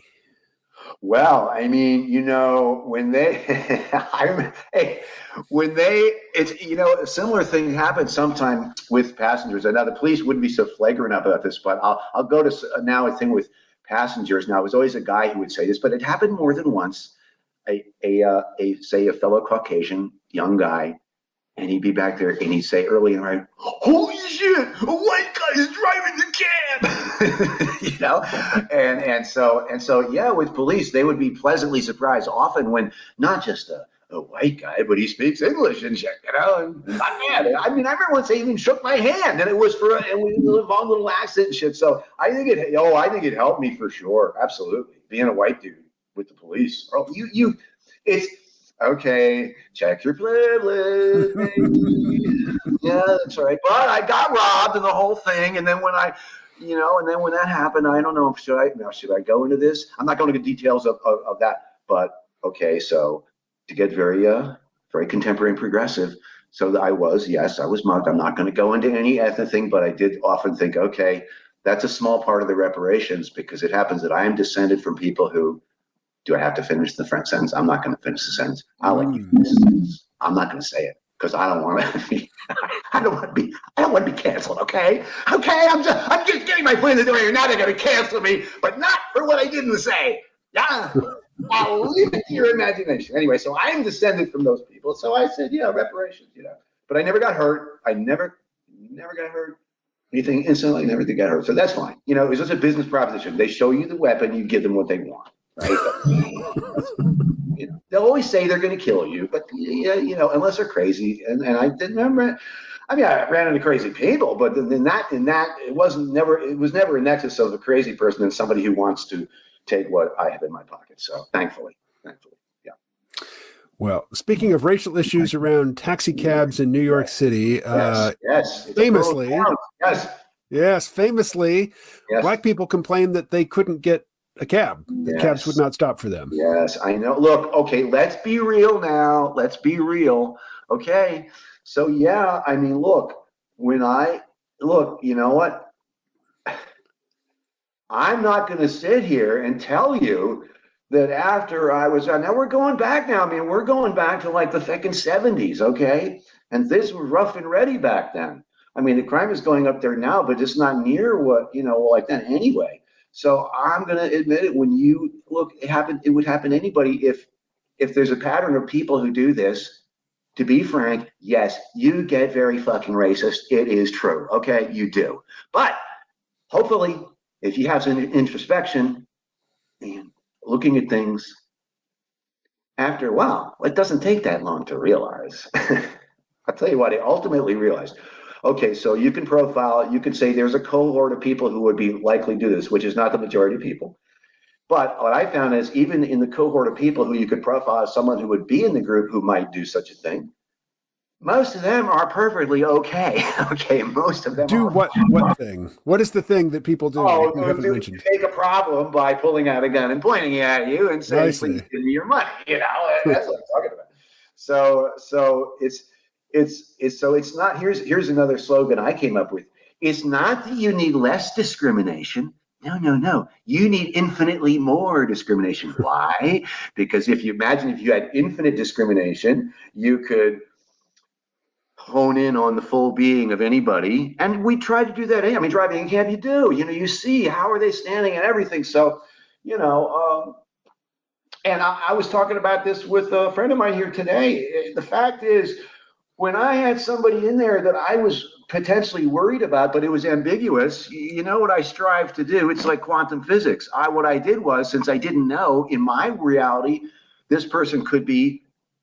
Well, I mean, you know, when they, I, hey, when they, it's, you know, a similar thing happened sometime with passengers. And now the police wouldn't be so flagrant about this, but I'll, I'll go to now a thing with passengers. Now, it was always a guy who would say this, but it happened more than once. A, a, uh, a say, a fellow Caucasian young guy, and he'd be back there and he'd say early in the night, holy shit, a white guy is driving the cab. You know? And and so and so yeah, with police, they would be pleasantly surprised often when not just a, a white guy, but he speaks English and shit, you know, and not bad. I mean, I remember once they even shook my hand and it was for a, and we live on little accent and shit. So I think it oh, I think it helped me for sure. Absolutely. Being a white dude with the police. Oh, you you it's okay, check your privilege, baby. Yeah, that's right. But I got robbed and the whole thing. And then when I, you know, and then when that happened, I don't know, should I, now should I go into this? I'm not going to get details of, of, of that, but okay. So to get very, uh, very contemporary and progressive. So that I was, yes, I was mugged. I'm not going to go into any ethnic thing, but I did often think, okay, that's a small part of the reparations because it happens that I am descended from people who, do I have to finish the French sentence? I'm not going to finish the sentence. I'll let you finish the sentence. I'm not going to say it because I don't want to be. I don't want to be. I don't want to be canceled. Okay. Okay. I'm just. I'm just getting my foot in the door here. Now they're going to cancel me, but not for what I didn't say. Yeah. I'll leave it to your imagination. Anyway, so I am descended from those people. So I said, yeah, reparations. You know, but I never got hurt. I never, never got hurt. Anything instantly, never did get hurt. So that's fine. You know, it was just a business proposition. They show you the weapon, you give them what they want. Right? You know, they'll always say they're going to kill you, but yeah, you know, unless they're crazy. And, and I didn't remember. I mean, I ran into crazy people, but in that, in that, it wasn't never. It was never a nexus of a crazy person and somebody who wants to take what I have in my pocket. So, thankfully, thankfully, yeah. Well, speaking of racial issues around taxi cabs in New York City, yes, uh, yes, famously, yes, yes, famously, yes. Black people complained that they couldn't get a cab. The yes. cabs would not stop for them. Yes, I know. Look, okay, let's be real now. Let's be real. Okay. So, yeah, I mean, look, when I look, you know what? I'm not going to sit here and tell you that after I was, now we're going back now. I mean, we're going back to like the fucking seventies, okay? And this was rough and ready back then. I mean, the crime is going up there now, but it's not near what, you know, like that anyway. So I'm going to admit it. When you look, it happened. It would happen to anybody if, if there's a pattern of people who do this. To be frank, yes, you get very fucking racist. It is true. Okay, you do. But hopefully, if you have some introspection and looking at things, after a while, it doesn't take that long to realize. I'll tell you what, I ultimately realized. Okay, so you can profile, you can say there's a cohort of people who would be likely to do this, which is not the majority of people. But what I found is even in the cohort of people who you could profile as someone who would be in the group who might do such a thing, most of them are perfectly okay. Okay, most of them Do are. what? What thing? What is the thing that people do Oh, that you to, haven't to mentioned? make a problem by pulling out a gun and pointing at you and I saying, "Please see. give me your money." You know, that's what I'm talking about. So, so it's it's it's so it's not. Here's here's another slogan I came up with. It's not that you need less discrimination. No, no, no. You need infinitely more discrimination. Why? Because if you imagine if you had infinite discrimination, you could hone in on the full being of anybody. And we try to do that. I mean, driving a cab, you do. You know, you see how are they standing and everything. So, you know, um, and I, I was talking about this with a friend of mine here today. The fact is, when I had somebody in there that I was potentially worried about, but it was ambiguous, you know what I strive to do? It's like quantum physics. I what I did was, since I didn't know in my reality, this person could be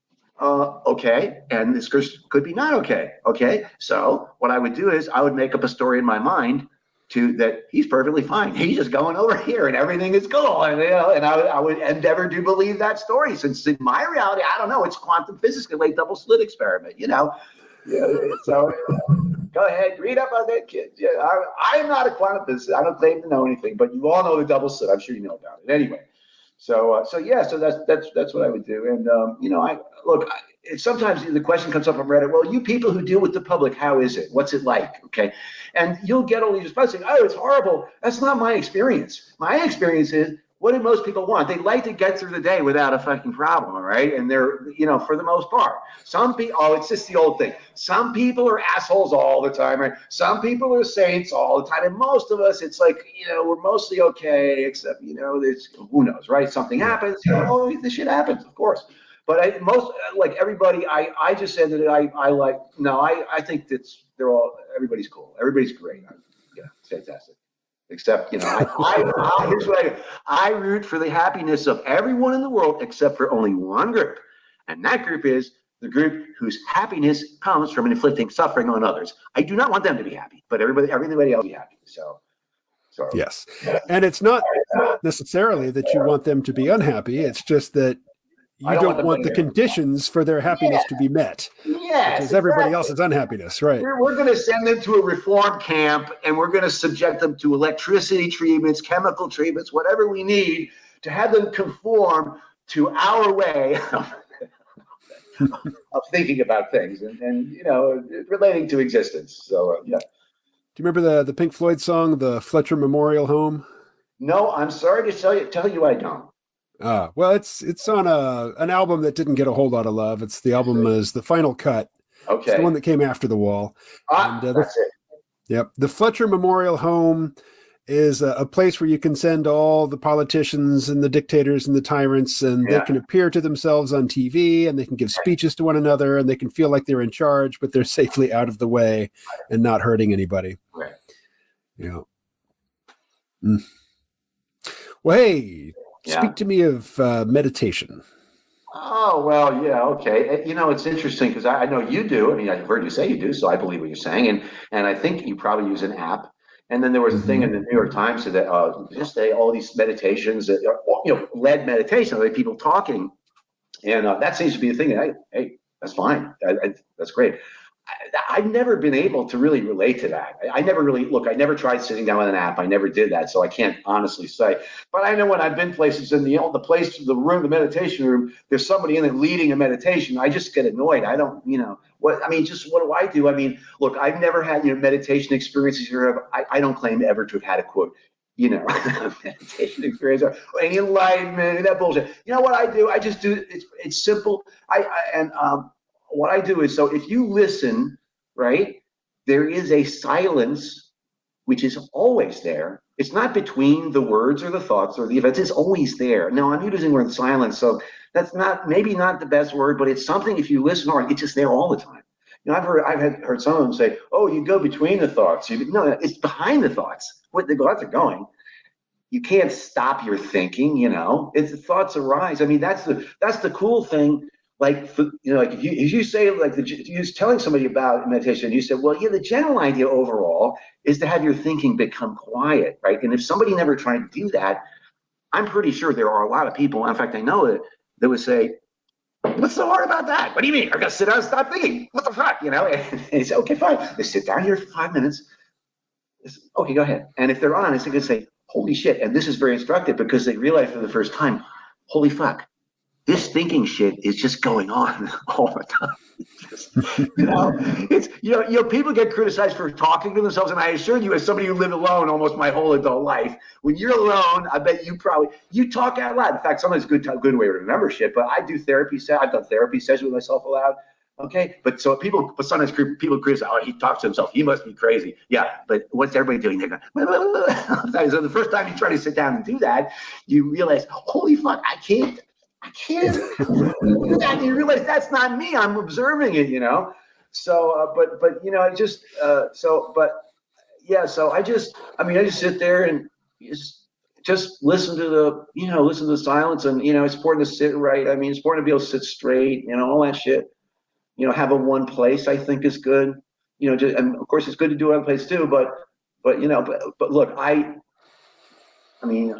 uh, okay, and this could be not okay. Okay, so what I would do is I would make up a story in my mind to that he's perfectly fine. He's just going over here, and everything is cool. And you know, and I, I would endeavor to believe that story. Since in my reality, I don't know, it's quantum physics, a late double slit experiment. You know, yeah. So go ahead, read up on that, kid. Yeah, I, I'm not a quantum physicist. I don't claim to know anything, but you all know the double slit. I'm sure you know about it. Anyway. So, uh, so yeah, so that's that's that's what I would do, and um, you know, I look. I, it, sometimes the question comes up from Reddit. Well, you people who deal with the public, how is it? What's it like? Okay, and you'll get all these responses saying, "Oh, it's horrible." That's not my experience. My experience is, what do most people want? They like to get through the day without a fucking problem, all right? And they're, you know, for the most part. Some people, oh, it's just the old thing. Some people are assholes all the time, right? Some people are saints all the time. And most of us, it's like, you know, we're mostly okay, except, you know, there's, who knows, right? Something Yeah. happens, you know, this shit happens, of course. But I, most, like everybody, I, I just said that I, I like, no, I, I think that's, they're all, everybody's cool. Everybody's great. I, yeah, it's fantastic. Except, you know, I, I, I here's what I do. I root for the happiness of everyone in the world except for only one group. And that group is the group whose happiness comes from inflicting suffering on others. I do not want them to be happy, but everybody, everybody else be happy. So, so Yes. And it's not necessarily that you want them to be unhappy. It's just that I you don't want don't them want to the conditions for their happiness yeah, to be met, which yes, is everybody exactly. else's unhappiness, right? We're, we're going to send them to a reform camp and we're going to subject them to electricity treatments, chemical treatments, whatever we need to have them conform to our way of, of thinking about things and, and, you know, relating to existence. So, uh, yeah. Do you remember the, the Pink Floyd song, the Fletcher Memorial Home? No, I'm sorry to tell you, tell you I don't. Uh, well, it's it's on a an album that didn't get a whole lot of love. It's the album is The Final Cut. It's the Okay. one that came after The Wall. And Ah, uh, the, that's it. yep, the Fletcher Memorial Home is a, a place where you can send all the politicians and the dictators and the tyrants, and they Yeah. can appear to themselves on T V, and they can give speeches to one another, and they can feel like they're in charge, but they're safely out of the way and not hurting anybody. Right. Yeah. Mm. Well, hey, Yeah. speak to me of uh, meditation. Oh, well, yeah, okay. Uh, You know, it's interesting because I, I know you do. I mean, I've heard you say you do, so I believe what you're saying. And and I think you probably use an app. And then there was a thing Mm-hmm. in the New York Times that uh, just they, all these meditations that are, you know, led meditation, like people talking. And uh, that seems to be the thing. Hey, hey, that's fine. I, I, that's great. I, I've never been able to really relate to that. I, I never really look. I never tried sitting down with an app. I never did that, so I can't honestly say. But I know when I've been places in the you know, the place, the room, the meditation room, there's somebody in there leading a meditation. I just get annoyed. I don't, you know, what I mean. Just what do I do? I mean, look, I've never had you know meditation experiences here. I, I don't claim ever to have had a quote. You know, meditation experience or any enlightenment, that bullshit. You know what I do? I just do. It's it's simple. I, I and um, what I do is so if you listen, right, there is a silence which is always there. It's not between the words or the thoughts or the events. It's always there. Now I'm using the word silence, so that's not maybe not the best word, but it's something. If you listen hard, it's just there all the time. You know, I've heard I've had, heard some of them say, "Oh, you go between the thoughts." You, no, it's behind the thoughts. What the thoughts are going. you can't stop your thinking, you know, it's the thoughts arise. I mean, that's the, that's the cool thing. Like, for, you know, like if you, if you say like the, you're telling somebody about meditation, you said, well, yeah, the general idea overall is to have your thinking become quiet, right? And if somebody never tried to do that, I'm pretty sure there are a lot of people, in fact, I know it, that would say, what's so hard about that? What do you mean? I got to sit down and stop thinking. What the fuck? You know, and they say, okay, fine. They sit down here for five minutes. Okay, go ahead. And if they're honest, they can say, holy shit. And this is very instructive because they realize for the first time, holy fuck, this thinking shit is just going on all the time. Just, you know, it's, you know, you know, people get criticized for talking to themselves. And I assure you, as somebody who lived alone almost my whole adult life, when you're alone, I bet you probably, you talk out loud. In fact, sometimes it's a good, good way to remember shit, but I do therapy, I've done therapy sessions with myself aloud. Okay, but so people, but sometimes people criticize, oh, he talks to himself, he must be crazy. Yeah, but what's everybody doing? They're going, so the first time you try to sit down and do that, you realize, holy fuck, I can't, I can't do that. And you realize that's not me. I'm observing it, you know? So, uh, but, but, you know, I just, uh, so, but yeah, so I just, I mean, I just sit there and just, just listen to the, you know, listen to the silence. And, you know, it's important to sit right. I mean, it's important to be able to sit straight, you know, all that shit. You know, have a one place, I think is good. You know, just, and of course it's good to do other place too, but, but, you know, but, but look, I, I mean,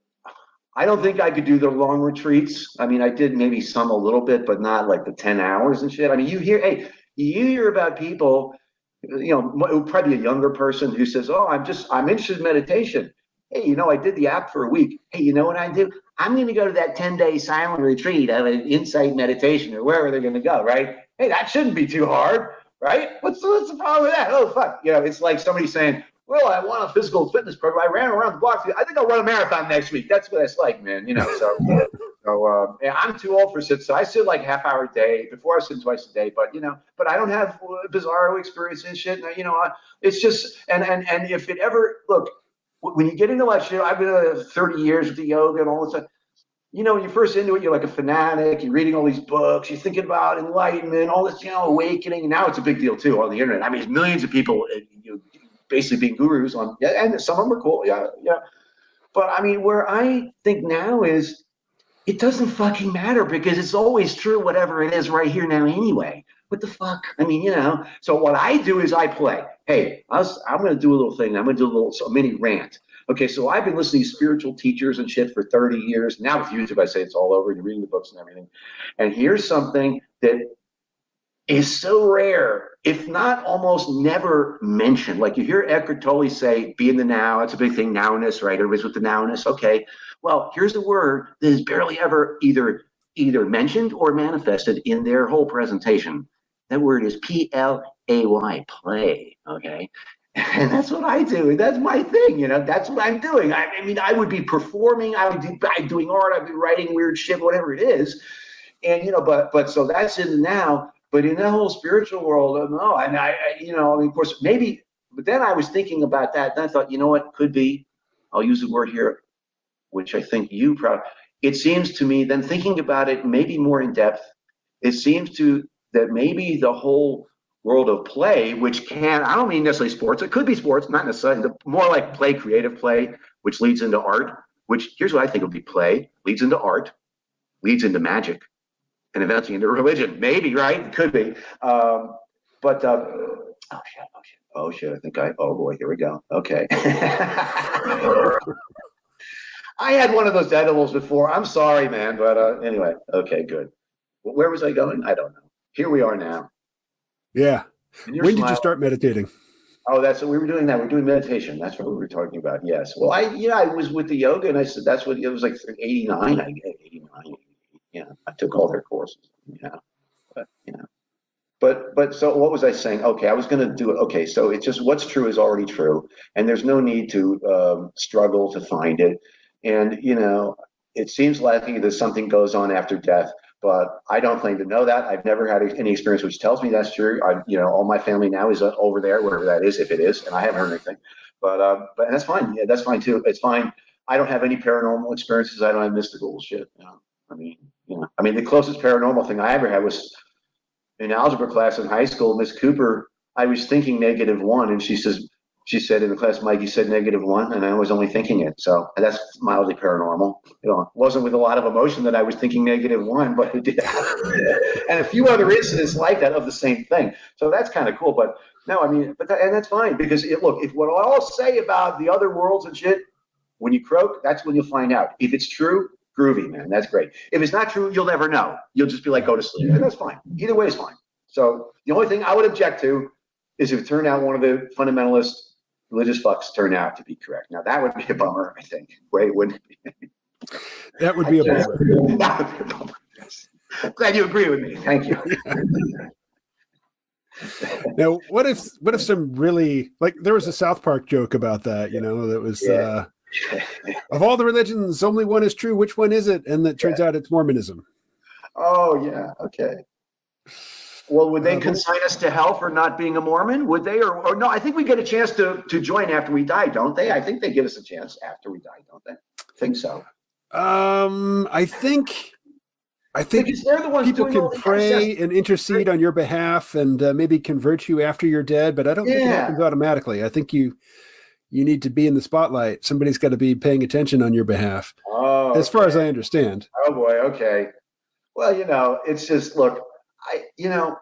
I don't think I could do the long retreats. I mean, I did maybe some a little bit, but not like the ten hours and shit. I mean, you hear, hey, you hear about people, you know, probably a younger person who says, oh, I'm just, I'm interested in meditation. Hey, you know, I did the app for a week. Hey, you know what I do? I'm going to go to that ten day silent retreat of an insight meditation or wherever they're going to go, right? Hey, that shouldn't be too hard, right? What's, what's the problem with that? Oh, fuck. You know, it's like somebody saying, well, I want a physical fitness program. I ran around the block. I think I'll run a marathon next week. That's what it's like, man. You know, so, so uh, yeah, I'm too old for sit. So I sit like half hour a day. Before I sit twice a day, but you know, but I don't have bizarro experience and shit. You know, it's just, and, and, and if it ever, look, when you get into that shit, I've been uh, thirty years with the yoga and all this stuff. You know, when you're first into it, you're like a fanatic. You're reading all these books. You're thinking about enlightenment, all this, you know, awakening. And now it's a big deal too on the internet. I mean, there's millions of people, you know, basically being gurus on, yeah, and some of them are cool, yeah, yeah. But I mean, where I think now is, it doesn't fucking matter because it's always true, whatever it is, right here now anyway. What the fuck? I mean, you know. So what I do is I play. Hey, I was, I'm going to do a little thing. I'm going to do a little so a mini rant. Okay, so I've been listening to spiritual teachers and shit for thirty years. Now with YouTube, I say it's all over. You're reading the books and everything. And here's something that is so rare, if not almost never mentioned. Like you hear Eckhart Tolle say, be in the now. It's a big thing, nowness, right? Everybody's with the nowness. Okay, well, here's the word that is barely ever either either mentioned or manifested in their whole presentation. That word is P L A Y, play, okay? And that's what I do. That's my thing, you know. That's what I'm doing. I, I mean, I would be performing. I would be I'm doing art. I'd be writing weird shit, whatever it is. And you know, but but so that's in the now. But in that whole spiritual world, I don't know. And I, I, you know, I mean, of course, maybe. But then I was thinking about that, and I thought, you know what, could be. I'll use the word here, which I think you probably. It seems to me, then thinking about it, maybe more in depth. It seems to that maybe the whole world of play, which can, I don't mean necessarily sports, it could be sports, not necessarily, more like play, creative play, which leads into art, which here's what I think would be play, leads into art, leads into magic, and eventually into religion. Maybe, right? It could be. Um, but, uh, oh shit, oh shit, oh shit, I think I, oh boy, here we go. Okay. I had one of those edibles before. I'm sorry, man, but uh, anyway, okay, good. Where was I going? I don't know. Here we are now. Yeah. When smiling. did you start meditating? Oh, that's what we were doing. That we're doing meditation. That's what we were talking about. Yes. Well, I, yeah, I was with the yoga, and I said that's what it was like. eighty-nine. I get eighty-nine. Yeah, I took all their courses. Yeah, but you know, but but so what was I saying? Okay, I was going to do it. Okay, so it's just what's true is already true, and there's no need to um, struggle to find it. And you know, it seems likely that something goes on after death. But I don't claim to know that. I've never had any experience which tells me that's true. I, you know, all my family now is uh, over there, wherever that is, if it is, and I haven't heard anything. But, uh, but that's fine. Yeah, that's fine too. It's fine. I don't have any paranormal experiences. I don't have mystical shit. You know, I mean, you know, I mean, the closest paranormal thing I ever had was in algebra class in high school. Miss Cooper, I was thinking negative one, and she says, She said in the class, Mike, you said negative one, and I was only thinking it. So that's mildly paranormal. You know, it wasn't with a lot of emotion that I was thinking negative one, but it did happen. And a few other incidents like that of the same thing. So that's kind of cool. But no, I mean, but that, and that's fine because it, look, if what I'll say about the other worlds and shit, when you croak, that's when you'll find out. If it's true, groovy, man. That's great. If it's not true, you'll never know. You'll just be like, go to sleep. And that's fine. Either way is fine. So the only thing I would object to is if it turned out one of the fundamentalist religious fucks turned out to be correct. Now that would be a bummer, I think. Wait, wouldn't it be? That would be a bummer. That would be a bummer. Yes. Glad you agree with me. Thank you. Now, what if what if some really, like, there was a South Park joke about that, you know, that was Yeah. uh, of all the religions, only one is true. Which one is it? And it turns yeah. out it's Mormonism. Oh yeah, okay. Well, would they uh, consign us to hell for not being a Mormon? Would they, or, or no? I think we get a chance to to join after we die, don't they? I think they give us a chance after we die, don't they? I think so. Um, I think. I think because they're the ones people doing can pray and intercede on your behalf and uh, maybe convert you after you're dead, but I don't yeah. think it happens automatically. I think you you need to be in the spotlight. Somebody's got to be paying attention on your behalf, oh, as far okay. as I understand. Oh boy, okay. Well, you know, it's just look, I you know,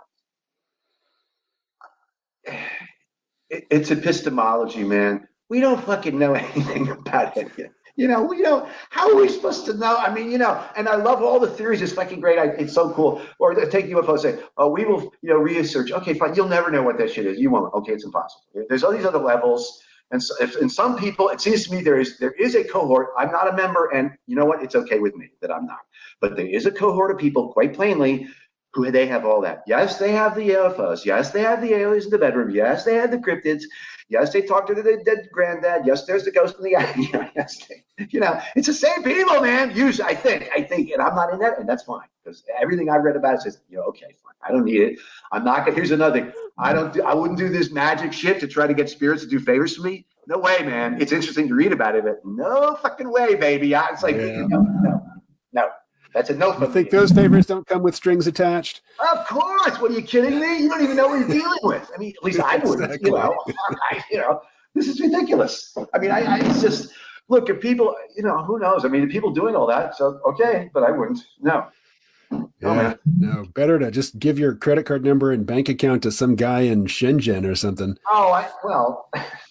it, it's epistemology, man. We don't fucking know anything about it yet. You know, we don't, how are we supposed to know? I mean, you know, and I love all the theories. It's fucking great. I, it's so cool. Or take U F Os and say, oh, we will, you know, research. Okay, fine. You'll never know what that shit is. You won't. Okay, it's impossible. There's all these other levels. And so if, and some people, it seems to me there is there is a cohort. I'm not a member, and you know what? It's okay with me that I'm not. But there is a cohort of people, quite plainly, who they have all that. Yes, they have the U F Os. Yes, they have the aliens in the bedroom. Yes, they have the cryptids. Yes, they talk to the dead granddad. Yes, there's the ghost in the eye. You know, yes, they, you know, it's the same people, man. Usually, I think, I think, and I'm not in that, and that's fine because everything I read about it says, you know, okay, fine. I don't need it. I'm not gonna. Here's another thing. I don't. Do, I wouldn't do this magic shit to try to get spirits to do favors for me. No way, man. It's interesting to read about it, but no fucking way, baby. I, it's like, yeah. no, no, no. That's a no for You think me. those favors don't come with strings attached? Of course. What are you kidding me? You don't even know what you're dealing with. I mean, at least I wouldn't. Exactly. You know, I, you know, this is ridiculous. I mean, I, I it's just look at people. You know, who knows? I mean, people doing all that. So okay, but I wouldn't. No. Yeah, oh, man. No, better to just give your credit card number and bank account to some guy in Shenzhen or something. Oh, I, well,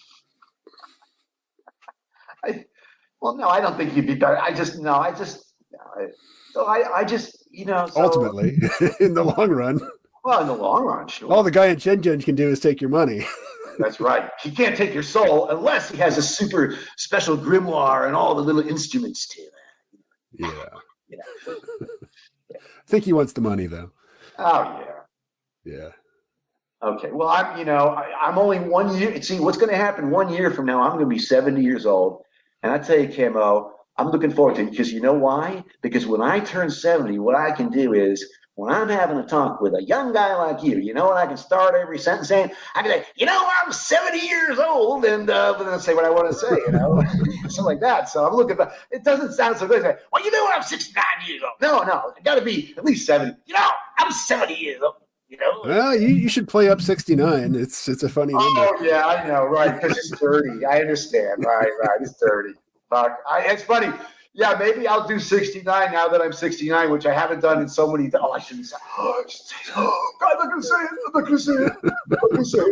I, well, no, I don't think you'd be better. I just, no, I just, I, so I, I just, you know. So, ultimately, in the long run. Well, in the long run, sure. All the guy in Shenzhen can do is take your money. That's right. He can't take your soul unless he has a super special grimoire and all the little instruments too. Yeah. You know. I think he wants the money, though. Oh, yeah. Yeah. Okay. Well, I'm, you know, I, I'm only one year. See, what's going to happen one year from now, I'm going to be seventy years old. And I tell you, Camo, I'm looking forward to it because you know why? Because when I turn seventy, what I can do is when I'm having a talk with a young guy like you, you know what I can start every sentence saying? I can say, you know, I'm seventy years old, and uh, but then say what I want to say, you know, something like that. So I'm looking for, it doesn't sound so good. Like, well, you know what? I'm sixty-nine years old. No, no, it got to be at least seventy. You know, I'm seventy years old. You know? Well, you, you should play up sixty-nine. It's it's a funny number. Oh, yeah, I know, right, because it's thirty. I understand. Right, right, it's thirty. Fuck. I, it's funny. Yeah, maybe I'll do sixty-nine now that I'm sixty-nine, which I haven't done in so many. Oh, I shouldn't say. Oh, I shouldn't say. Oh God, I'm not gonna say it. I'm not gonna say it. I'm not gonna say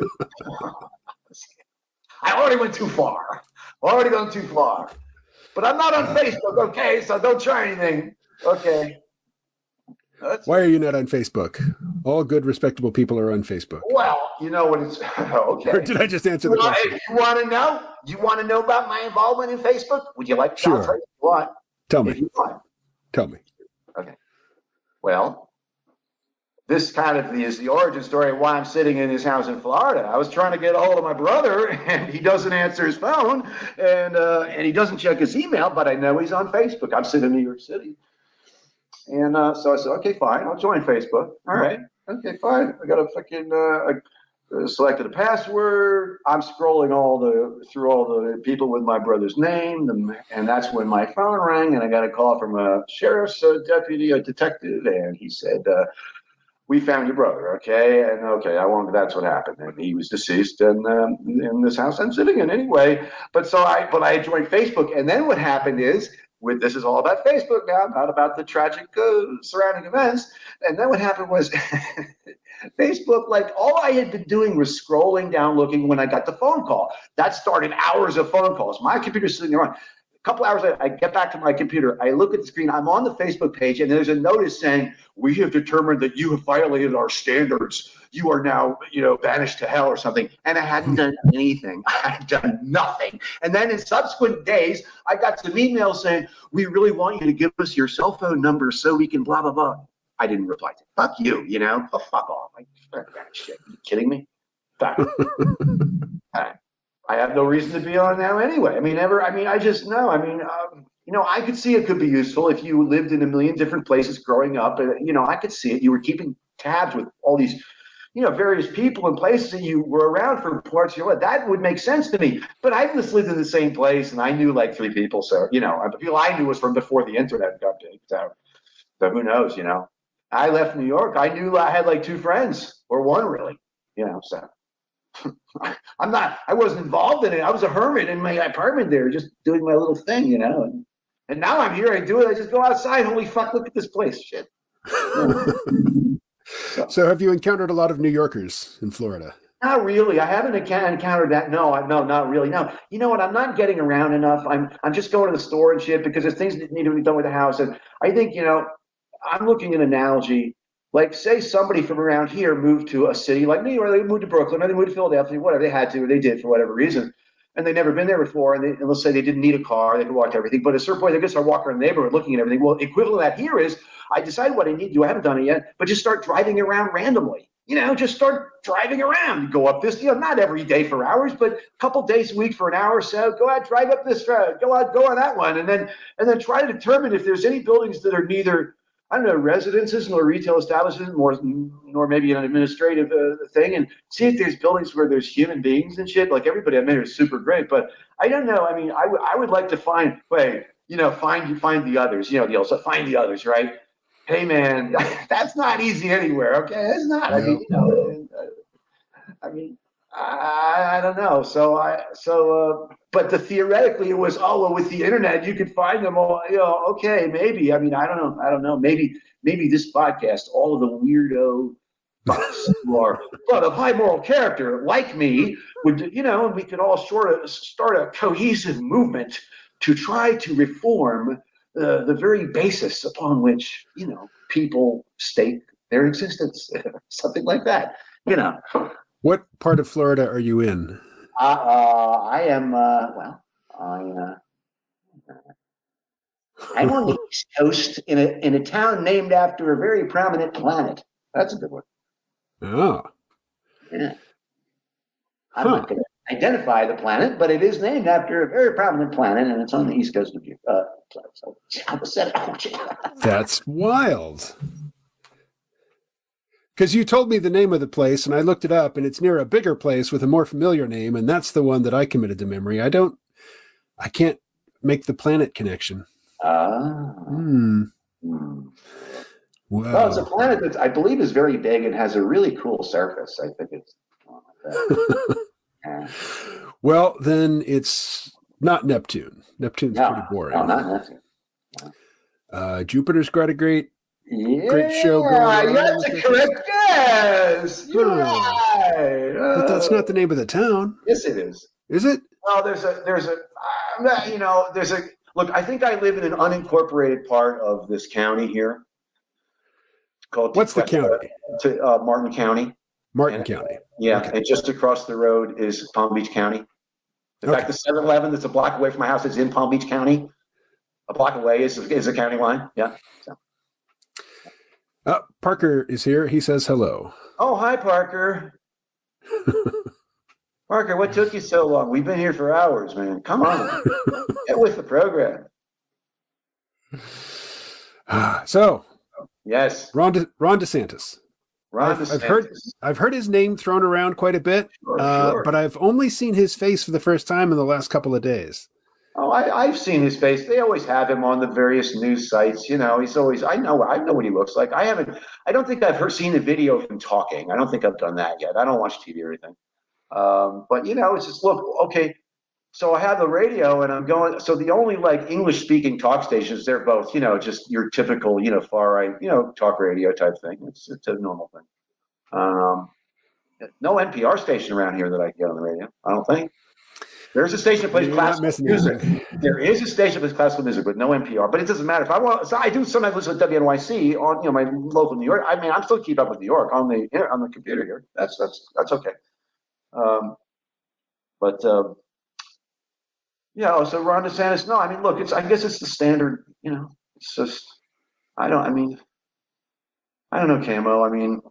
it. I already went too far. Already gone too far. But I'm not on Facebook. Okay, so don't try anything. Okay. That's, why are you not on Facebook? All good, respectable people are on Facebook. Well, you know what it's okay. Or did I just answer the well, question? If you want to know, you want to know about my involvement in Facebook? Would you like to sure. tell what? Tell me. If you want. Tell me. Okay. Well, this kind of is the origin story of why I'm sitting in his house in Florida. I was trying to get a hold of my brother, and he doesn't answer his phone, and uh, and he doesn't check his email, but I know he's on Facebook. I'm sitting in New York City. And uh, so I said, okay, fine, I'll join Facebook. All right, okay, fine. I got a fucking uh, I selected a password. I'm scrolling all the through all the people with my brother's name, the, and that's when my phone rang, and I got a call from a sheriff's uh, deputy, a detective, and he said, uh, we found your brother, okay? And okay, I won't, that's what happened. And he was deceased and um, in this house I'm sitting in anyway. But so I, but I joined Facebook. And then what happened is, with this is all about Facebook now, not about the tragic uh, surrounding events. And then what happened was Facebook, like all I had been doing was scrolling down, looking when I got the phone call. That started hours of phone calls. My computer's sitting there on. A couple hours later, I get back to my computer. I look at the screen. I'm on the Facebook page, and there's a notice saying, we have determined that you have violated our standards. You are now, you know, banished to hell or something. And I hadn't done anything. I had done nothing. And then in subsequent days, I got some emails saying, we really want you to give us your cell phone number so we can blah, blah, blah. I didn't reply to it. Fuck you, you know? Oh, fuck off. Like, shit. Are you kidding me? Fuck. I have no reason to be on now anyway. I mean, ever. I mean, I just know. I mean, um, you know, I could see it could be useful if you lived in a million different places growing up. And, you know, I could see it. You were keeping tabs with all these, you know, various people and places that you were around for parts of your life. That would make sense to me. But I just lived in the same place, and I knew like three people. So, you know, the people I knew was from before the internet got big. So, so who knows? You know, I left New York. I knew I had like two friends or one really. You know, so. I'm not, I wasn't involved in it. I was a hermit in my apartment there, just doing my little thing, you know. And, and now I'm here, I do it, I just go outside. Holy fuck, look at this place. Shit. Yeah. So. so have you encountered a lot of New Yorkers in Florida? Not really. I haven't encountered that. No, I, no, not really. No. You know what? I'm not getting around enough. I'm I'm just going to the store and shit because there's things that need to be done with the house. And I think, you know, I'm looking at an analogy. Like, say somebody from around here moved to a city like New York, they moved to Brooklyn, or they moved to Philadelphia, whatever they had to, or they did for whatever reason, and they'd never been there before, and, they, and let's say they didn't need a car, they could walk to everything, but at a certain point, they could start walking around the neighborhood looking at everything. Well, the equivalent of that here is, I decided what I need to do, I haven't done it yet, but just start driving around randomly. You know, just start driving around. Go up this, you know, not every day for hours, but a couple days a week for an hour or so. Go out, drive up this road, go out, go on that one, and then and then try to determine if there's any buildings that are neither, I don't know, residences nor retail establishments, nor, nor maybe an administrative uh, thing, and see if there's buildings where there's human beings and shit. Like everybody I met is super great, but I don't know. I mean, I, w- I would like to find, wait, you know, find find the others. You know, the also find the others, right? Hey, man, that's not easy anywhere. Okay, it's not. I mean, you know, I mean, I, I don't know. So I so. Uh, But the theoretically, it was, oh, well, with the internet, you could find them all. You know, okay, maybe. I mean, I don't know. I don't know. Maybe, maybe this podcast, all of the weirdo fucks who are, but of high moral character, like me, would, you know, and we could all sort of start a cohesive movement to try to reform uh, the very basis upon which, you know, people stake their existence, something like that. You know. What part of Florida are you in? Uh, uh, I am, uh, well, I, uh, I'm on the East Coast in a, in a town named after a very prominent planet. That's a good one. Oh. Yeah. I'm huh. not going to identify the planet, but it is named after a very prominent planet, and it's on the East Coast of you. Uh, so, so, That's wild. Because you told me the name of the place, and I looked it up, and it's near a bigger place with a more familiar name, and that's the one that I committed to memory. I don't, I can't make the planet connection. Ah. Hmm. Hmm. Wow. Well, it's a planet that I believe is very big and has a really cool surface. I think it's. Uh, yeah. Well, then it's not Neptune. Neptune's no, pretty boring. No, not Neptune. No. Uh, Jupiter's got a great. Yeah, Great show going on. That's a correct guess. You're oh. right. But that's not the name of the town. Yes, it is. Is it? Well, there's a, there's a, uh, you know, there's a, look, I think I live in an unincorporated part of this county here. Called What's the county? To, uh, Martin County. Martin and, County. Yeah, okay. And just across the road is Palm Beach County. In okay. fact, the seven eleven that's a block away from my house is in Palm Beach County. A block away is, is a county line. Yeah, so. Uh, Parker is here. He says hello. Oh, hi, Parker. Parker, what took you so long? We've been here for hours, man. Come on. Get with the program. So, yes. Ron, De- Ron DeSantis. Ron I've, DeSantis. I've heard, I've heard his name thrown around quite a bit, sure, uh, sure. but I've only seen his face for the first time in the last couple of days. Oh, I, I've seen his face. They always have him on the various news sites. You know, he's always. I know. I know what he looks like. I haven't. I don't think I've heard, seen a video of him talking. I don't think I've done that yet. I don't watch T V or anything. Um, but you know, it's just look. Okay, so I have the radio, and I'm going. So the only like English speaking talk stations, they're both. You know, just your typical, you know, far right, you know, talk radio type thing. It's it's a normal thing. Um, no N P R station around here that I can get on the radio. I don't think. There's a station that plays You're not classical missing music. anything. There is a station that plays classical music, but no N P R. But it doesn't matter if I want. So I do sometimes listen to W N Y C on you know my local New York. I mean, I'm still keep up with New York on the on the computer here. That's that's that's okay. Um, but um, yeah, so Ron DeSantis. No, I mean, look, it's I guess it's the standard. You know, it's just I don't. I mean, I don't know, Camo. I mean,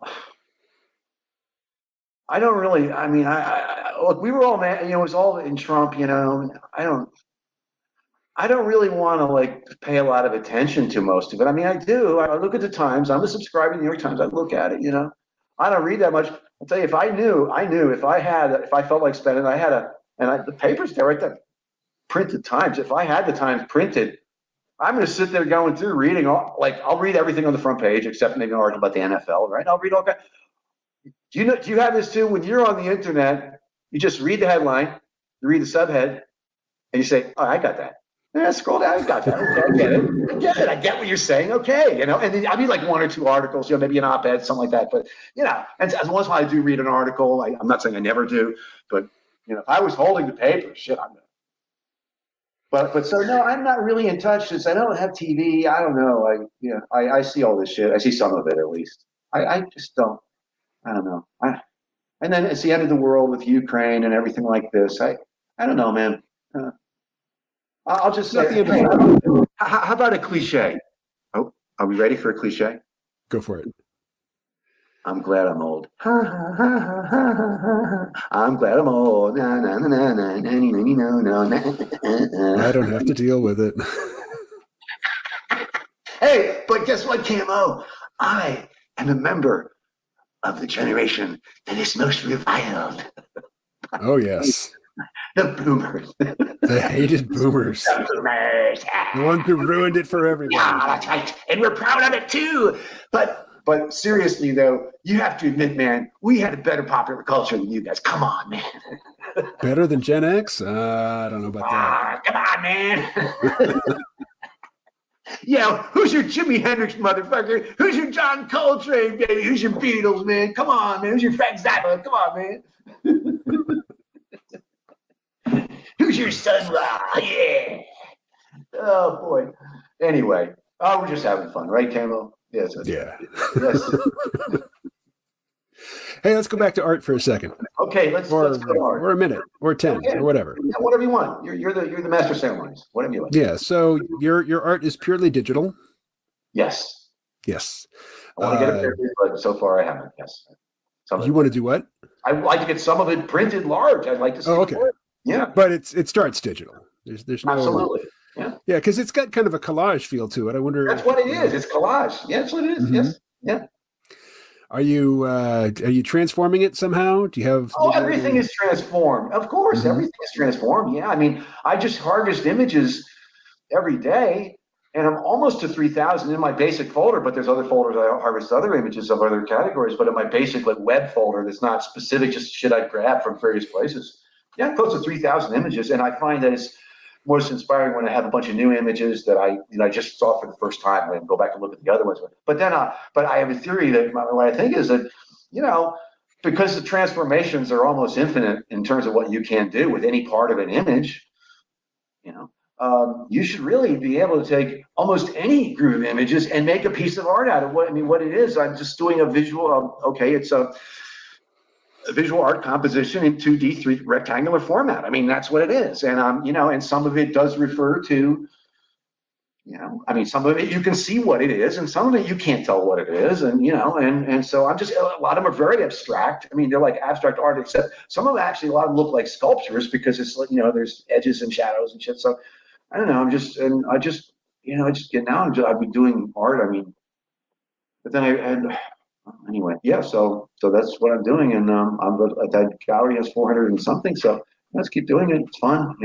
I don't really. I mean, I, I look. We were all mad. You know, it was all in Trump. You know, I don't. I don't really want to like pay a lot of attention to most of it. I mean, I do. I look at the Times. I'm a subscriber to the New York Times. I look at it. You know, I don't read that much. I'll tell you, if I knew, I knew if I had, if I felt like spending, I had a, and I, the papers there, right there, printed Times. If I had the Times printed, I'm going to sit there going through reading all, like I'll read everything on the front page except maybe an article about the N F L, right? I'll read all that. Do you know? Do you have this too? When you're on the internet, you just read the headline, you read the subhead, and you say, "Oh, I got that." Yeah, scroll down. I got that. Okay, I get it. I get it. I get what you're saying. Okay, you know, and then I mean, like one or two articles, you know, maybe an op-ed, something like that. But you know, and as once in a while I do read an article. I, I'm not saying I never do, but you know, if I was holding the paper, shit, I'm. But but so no, I'm not really in touch since I don't have T V. I don't know. I you know, I, I see all this shit. I see some of it at least. I, I just don't. I don't know. I, and then it's the end of the world with Ukraine and everything like this. I I don't know, man. Uh, I'll just It's not say, the end of hey, the world. how, how about a cliche? Oh, are we ready for a cliche? Go for it. I'm glad I'm old. I'm glad I'm old. Na, na, na, na, na, na, na, na, na. I don't have to deal with it. Hey, but guess what, Camo? I am a member of the generation that is most reviled. Oh, yes. The boomers. The hated boomers. The boomers. The ones who ruined it for everybody. Yeah, that's right. And we're proud of it too. But but seriously though, you have to admit, man, we had a better popular culture than you guys. Come on, man. Better than Gen X? Uh, I don't know about that. Ah, come on, man. Yeah, who's your Jimi Hendrix, motherfucker? Who's your John Coltrane, baby? Who's your Beatles, man? Come on, man. Who's your Frank Zappa? Come on, man. Who's your Sun Ra? Yeah. Oh, boy. Anyway, oh, we're just having fun, right, Camo? Yes. Yeah. Yes. Hey, let's go back to art for a second. Okay, let's, or, let's go to art. Or a minute, or ten, Okay. or whatever. Yeah, whatever you want. You're, you're the you're the master of ceremonies. Whatever you like. Yeah. So your your art is purely digital. Yes. Yes. I want to get it Uh, printed, but so far I haven't. Yes. Some you want to do what? I'd like to get some of it printed large. I'd like to see. Oh, okay. It. Yeah. But it's it starts digital. There's there's no Absolutely. Yeah. Yeah, because it's got kind of a collage feel to it. I wonder. That's if, what it is. It's collage. Yeah, that's what it is. Mm-hmm. Yes. Yeah. Are you uh, are you transforming it somehow? Do you have? Oh, everything is transformed. Of course, mm-hmm. Everything is transformed. Yeah. I mean, I just harvest images every day, and I'm almost to three thousand in my basic folder. But there's other folders I harvest other images of other categories. But in my basic like web folder, that's not specific, just shit I grab from various places. Yeah, close to three thousand images, and I find that it's most inspiring when I have a bunch of new images that I, you know, I just saw for the first time and go back and look at the other ones. But then, uh, but I have a theory that what I think is that, you know, because the transformations are almost infinite in terms of what you can do with any part of an image, you know, um, you should really be able to take almost any group of images and make a piece of art out of what I mean. What it is, I'm just doing a visual. Um, okay, it's a. A visual art composition in two D, three rectangular format. I mean, that's what it is. And, um, you know, and some of it does refer to, you know, I mean, some of it you can see what it is, and some of it you can't tell what it is. And, you know, and, and so I'm just, a lot of them are very abstract. I mean, they're like abstract art, except some of them actually, a lot of them look like sculptures because it's like, you know, there's edges and shadows and shit. So I don't know. I'm just, and I just, you know, I just get now, I'm just, I've been doing art. I mean, but then I, and, anyway, yeah, so so that's what I'm doing, and um, I'm that gallery has four hundred and something, so let's keep doing it. It's fun, you know.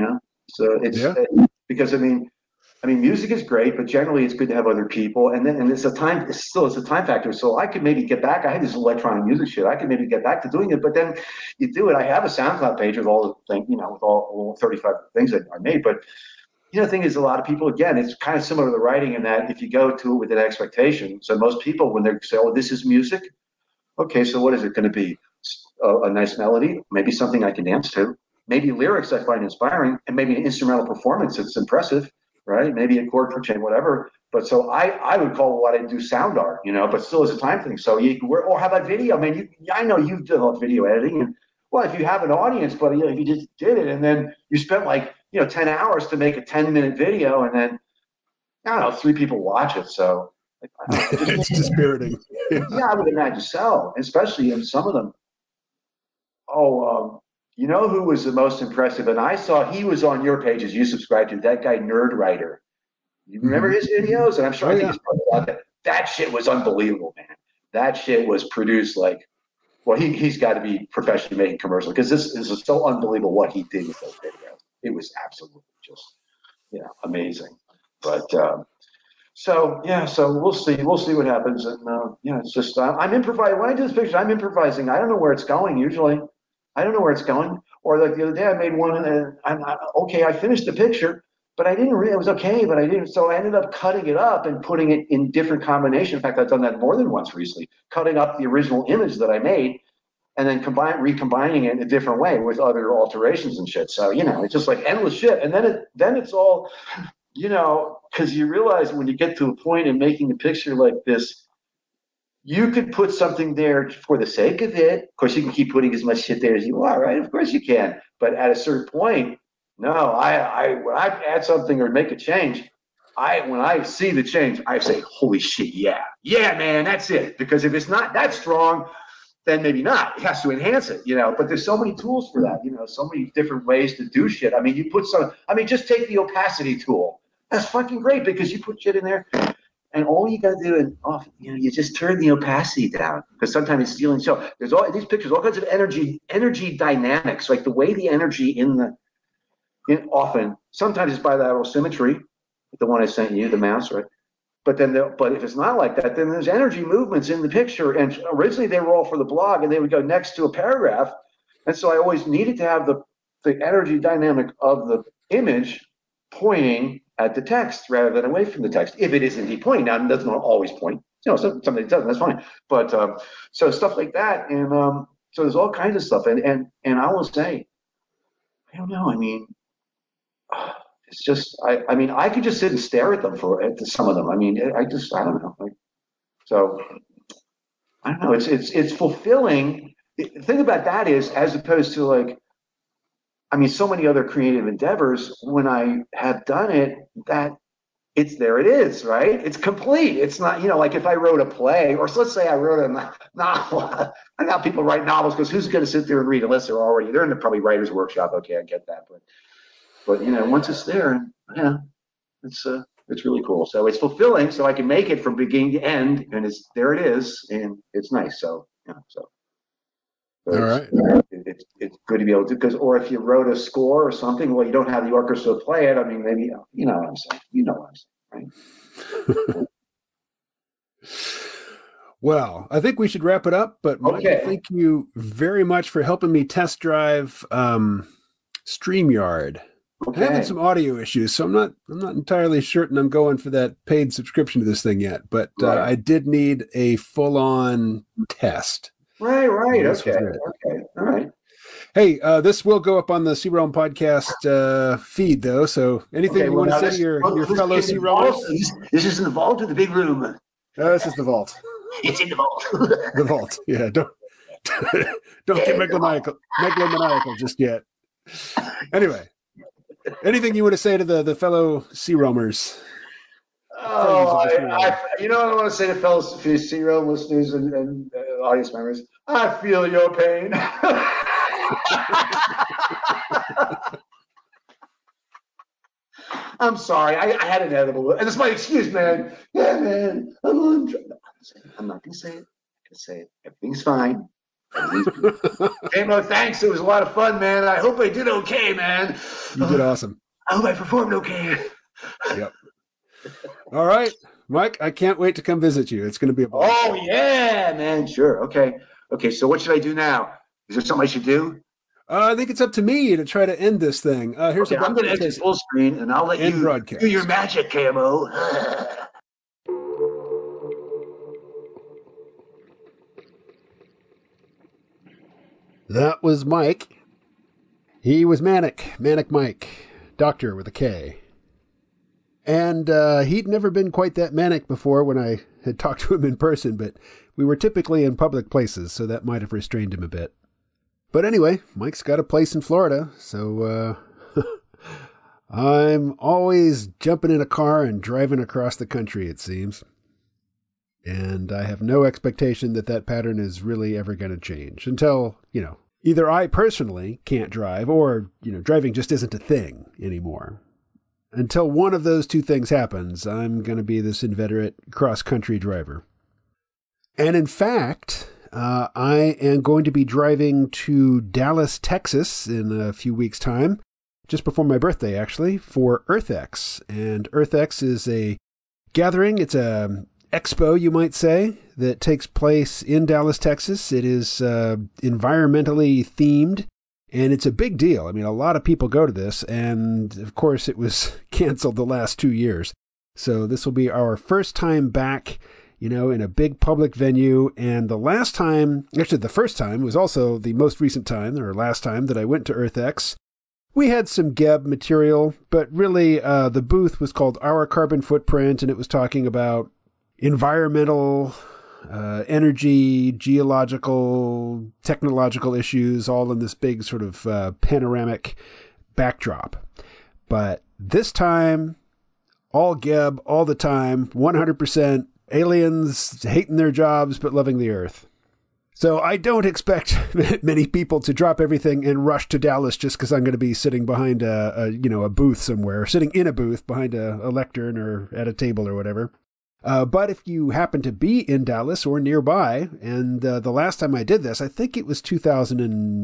So it's Yeah. uh, because I mean, I mean, music is great, but generally it's good to have other people. And then, and it's a time, it's still, it's a time factor. So I could maybe get back. I had this electronic music shit. I could maybe get back to doing it, but then you do it. I have a SoundCloud page with all the things, you know, with all, all thirty-five things that I made. But, you know, the thing is, a lot of people, again, it's kind of similar to the writing in that if you go to it with an expectation. So most people, when they say, oh, this is music. Okay, so what is it going to be? A, a nice melody, maybe something I can dance to, maybe lyrics I find inspiring, and maybe an instrumental performance that's impressive. Right? Maybe a chord chain, whatever. But so I, I would call what I do sound art, you know, but still is a time thing. So you, or how about video? I mean, you, I know you've developed video editing, and well, if you have an audience, but you know, if you just did it and then you spent like, you know, ten hours to make a ten minute video, and then I don't know, three people watch it. So like, I don't know, It's dispiriting. Yeah. yeah, I would imagine so, especially in some of them. Oh, um, you know who was the most impressive? And I saw he was on your pages you subscribed to, that guy Nerd Writer. You remember mm-hmm. his videos? And I'm sure oh, I think yeah. it's probably about that. That shit was unbelievable, man. That shit was produced like, well, he, he's got to be professionally making commercials because this, this is so unbelievable what he did with those videos. It was absolutely just, you know, amazing. But um, so, yeah, so we'll see. We'll see what happens. And, uh, you know, it's just, uh, I'm improvising. When I do this picture, I'm improvising. I don't know where it's going usually. I don't know where it's going. Or like the other day I made one and I'm okay, I finished the picture, but I didn't really, it was okay, but I didn't. So I ended up cutting it up and putting it in different combinations. In fact, I've done that more than once recently, cutting up the original image that I made and then combine, recombining it in a different way with other alterations and shit. So, you know, it's just like endless shit. And then it, then it's all, you know, because you realize when you get to a point in making a picture like this, you could put something there for the sake of it. Of course, you can keep putting as much shit there as you are, right? Of course you can. But at a certain point, no, I, I when I add something or make a change, I when I see the change, I say, holy shit, yeah. Yeah, man, that's it. Because if it's not that strong, then maybe not. It has to enhance it, you know. But there's so many tools for that, you know, so many different ways to do shit. I mean, you put some, I mean, just take the opacity tool. That's fucking great because you put shit in there. And all you got to do is, oh, you know, you just turn the opacity down because sometimes it's stealing. So there's all these pictures, all kinds of energy, energy dynamics, like the way the energy in the, in often, sometimes it's bilateral symmetry, the one I sent you, the mouse, right? But then, but if it's not like that, then there's energy movements in the picture. And originally they were all for the blog, and they would go next to a paragraph. And so I always needed to have the the energy dynamic of the image pointing at the text rather than away from the text, if it is indeed pointing. Now, it doesn't always point. You know, something doesn't, that's fine. But um, so stuff like that. And um, so there's all kinds of stuff. And, and, and I will say, I don't know. I mean, it's just, I, I mean, I could just sit and stare at them for at some of them. I mean, I just, I don't know. Like, so I don't know. It's, it's, it's fulfilling. The thing about that is, as opposed to like, I mean, so many other creative endeavors, when I have done it, that it's there it is, right? It's complete. It's not, you know, like if I wrote a play, or so let's say I wrote a novel. I know people write novels because who's going to sit there and read unless they're already, they're in the probably writer's workshop. Okay, I get that. But, but you know, once it's there, yeah, it's uh, it's really cool. So it's fulfilling. So I can make it from beginning to end, and it's there it is, and it's nice. So, yeah, so. All right. It, it's it's good to be able to, because, or if you wrote a score or something, well, you don't have the orchestra play it. I mean, maybe, you know what I'm saying. You know what I'm saying, right? Well, I think we should wrap it up. But Michael, okay. Thank you very much for helping me test drive um, StreamYard. Okay. I'm having some audio issues, so I'm not I'm not entirely certain I'm going for that paid subscription to this thing yet. But right. uh, I did need a full-on test. Right, right. Okay. Okay. All right. Hey, uh, this will go up on the C-Realm podcast uh, feed, though. So anything okay, you well, want to say this, to your, well, your fellow C-Realmers? This, this is in the vault or the big room? Uh, this is the vault. It's in the vault. The vault. Yeah. Don't don't yeah, get megalomaniacal, megalomaniacal just yet. Anyway, anything you want to say to the, the fellow C-Realmers? Oh, I, I, you know what I want to say to fellow C-Realm listeners and, and uh, audience members? I feel your pain. I'm sorry. I, I had an edible, and it's my excuse, man. Yeah, man. I'm on drugs. I'm not gonna say it. I'm gonna say it. Everything's fine. Everything's hey, Mo, thanks. It was a lot of fun, man. I hope I did okay, man. You did awesome. I hope I performed okay. Yep. All right, Mike, I can't wait to come visit you. It's going to be a blast. Oh, yeah, man. Sure. Okay. Okay. So what should I do now? Is there something I should do? Uh, I think it's up to me to try to end this thing. Uh, here's Okay, a I'm going to exit full screen, and I'll let End you broadcast. do your magic, K M O. That was Mike. He was Manic, Manic Mike, Doctor with a K. And uh, he'd never been quite that manic before when I had talked to him in person, but we were typically in public places, so that might have restrained him a bit. But anyway, Mike's got a place in Florida, so uh, I'm always jumping in a car and driving across the country, it seems. And I have no expectation that that pattern is really ever going to change until, you know, either I personally can't drive or, you know, driving just isn't a thing anymore. Until one of those two things happens, I'm going to be this inveterate cross-country driver. And in fact, uh, I am going to be driving to Dallas, Texas in a few weeks' time, just before my birthday, actually, for EarthX. And EarthX is a gathering. It's a expo, you might say, that takes place in Dallas, Texas. It is uh, environmentally themed. And it's a big deal. I mean, a lot of people go to this, and of course it was canceled the last two years. So this will be our first time back, you know, in a big public venue. And the last time, actually the first time, was also the most recent time, or last time that I went to EarthX. We had some G E B material, but really uh, the booth was called Our Carbon Footprint, and it was talking about environmental Uh, energy, geological, technological issues, all in this big sort of uh, panoramic backdrop. But this time, all G E B, all the time, one hundred percent aliens hating their jobs but loving the Earth. So I don't expect many people to drop everything and rush to Dallas just because I'm going to be sitting behind a, a you know a booth somewhere, sitting in a booth behind a, a lectern or at a table or whatever. Uh, but if you happen to be in Dallas or nearby, and uh, the last time I did this, I think it was two thousand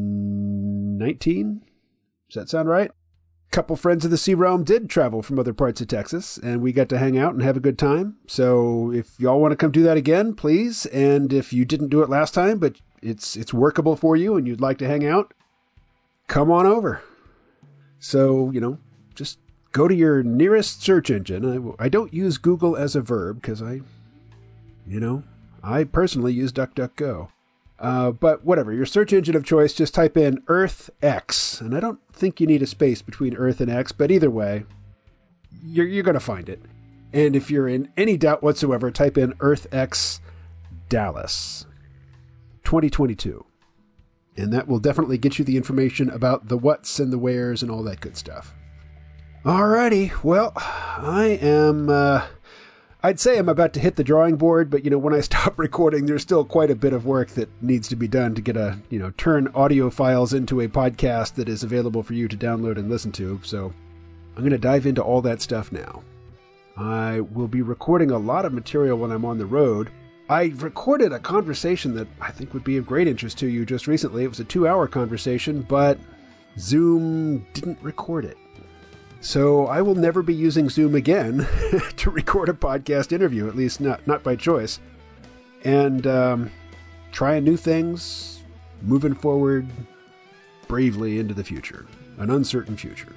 nineteen. Does that sound right? A couple friends of the Sea Realm did travel from other parts of Texas, and we got to hang out and have a good time. So if y'all want to come do that again, please. And if you didn't do it last time, but it's it's workable for you and you'd like to hang out, come on over. So, you know, just go to your nearest search engine. I, I don't use Google as a verb because I, you know, I personally use DuckDuckGo. Uh, but whatever, your search engine of choice, just type in EarthX. And I don't think you need a space between Earth and X, but either way, you're, you're going to find it. And if you're in any doubt whatsoever, type in EarthX Dallas twenty twenty-two. And that will definitely get you the information about the whats and the wheres and all that good stuff. Alrighty, well, I am, uh, I'd say I'm about to hit the drawing board, but, you know, when I stop recording, there's still quite a bit of work that needs to be done to get a, you know, turn audio files into a podcast that is available for you to download and listen to, so I'm going to dive into all that stuff now. I will be recording a lot of material when I'm on the road. I recorded a conversation that I think would be of great interest to you just recently. It was a two-hour conversation, but Zoom didn't record it. So I will never be using Zoom again to record a podcast interview, at least not, not by choice. And um, trying new things, moving forward bravely into the future, an uncertain future.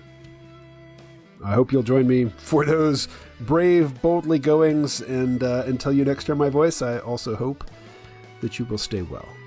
I hope you'll join me for those brave, boldly goings. And uh, until you next hear my voice, I also hope that you will stay well.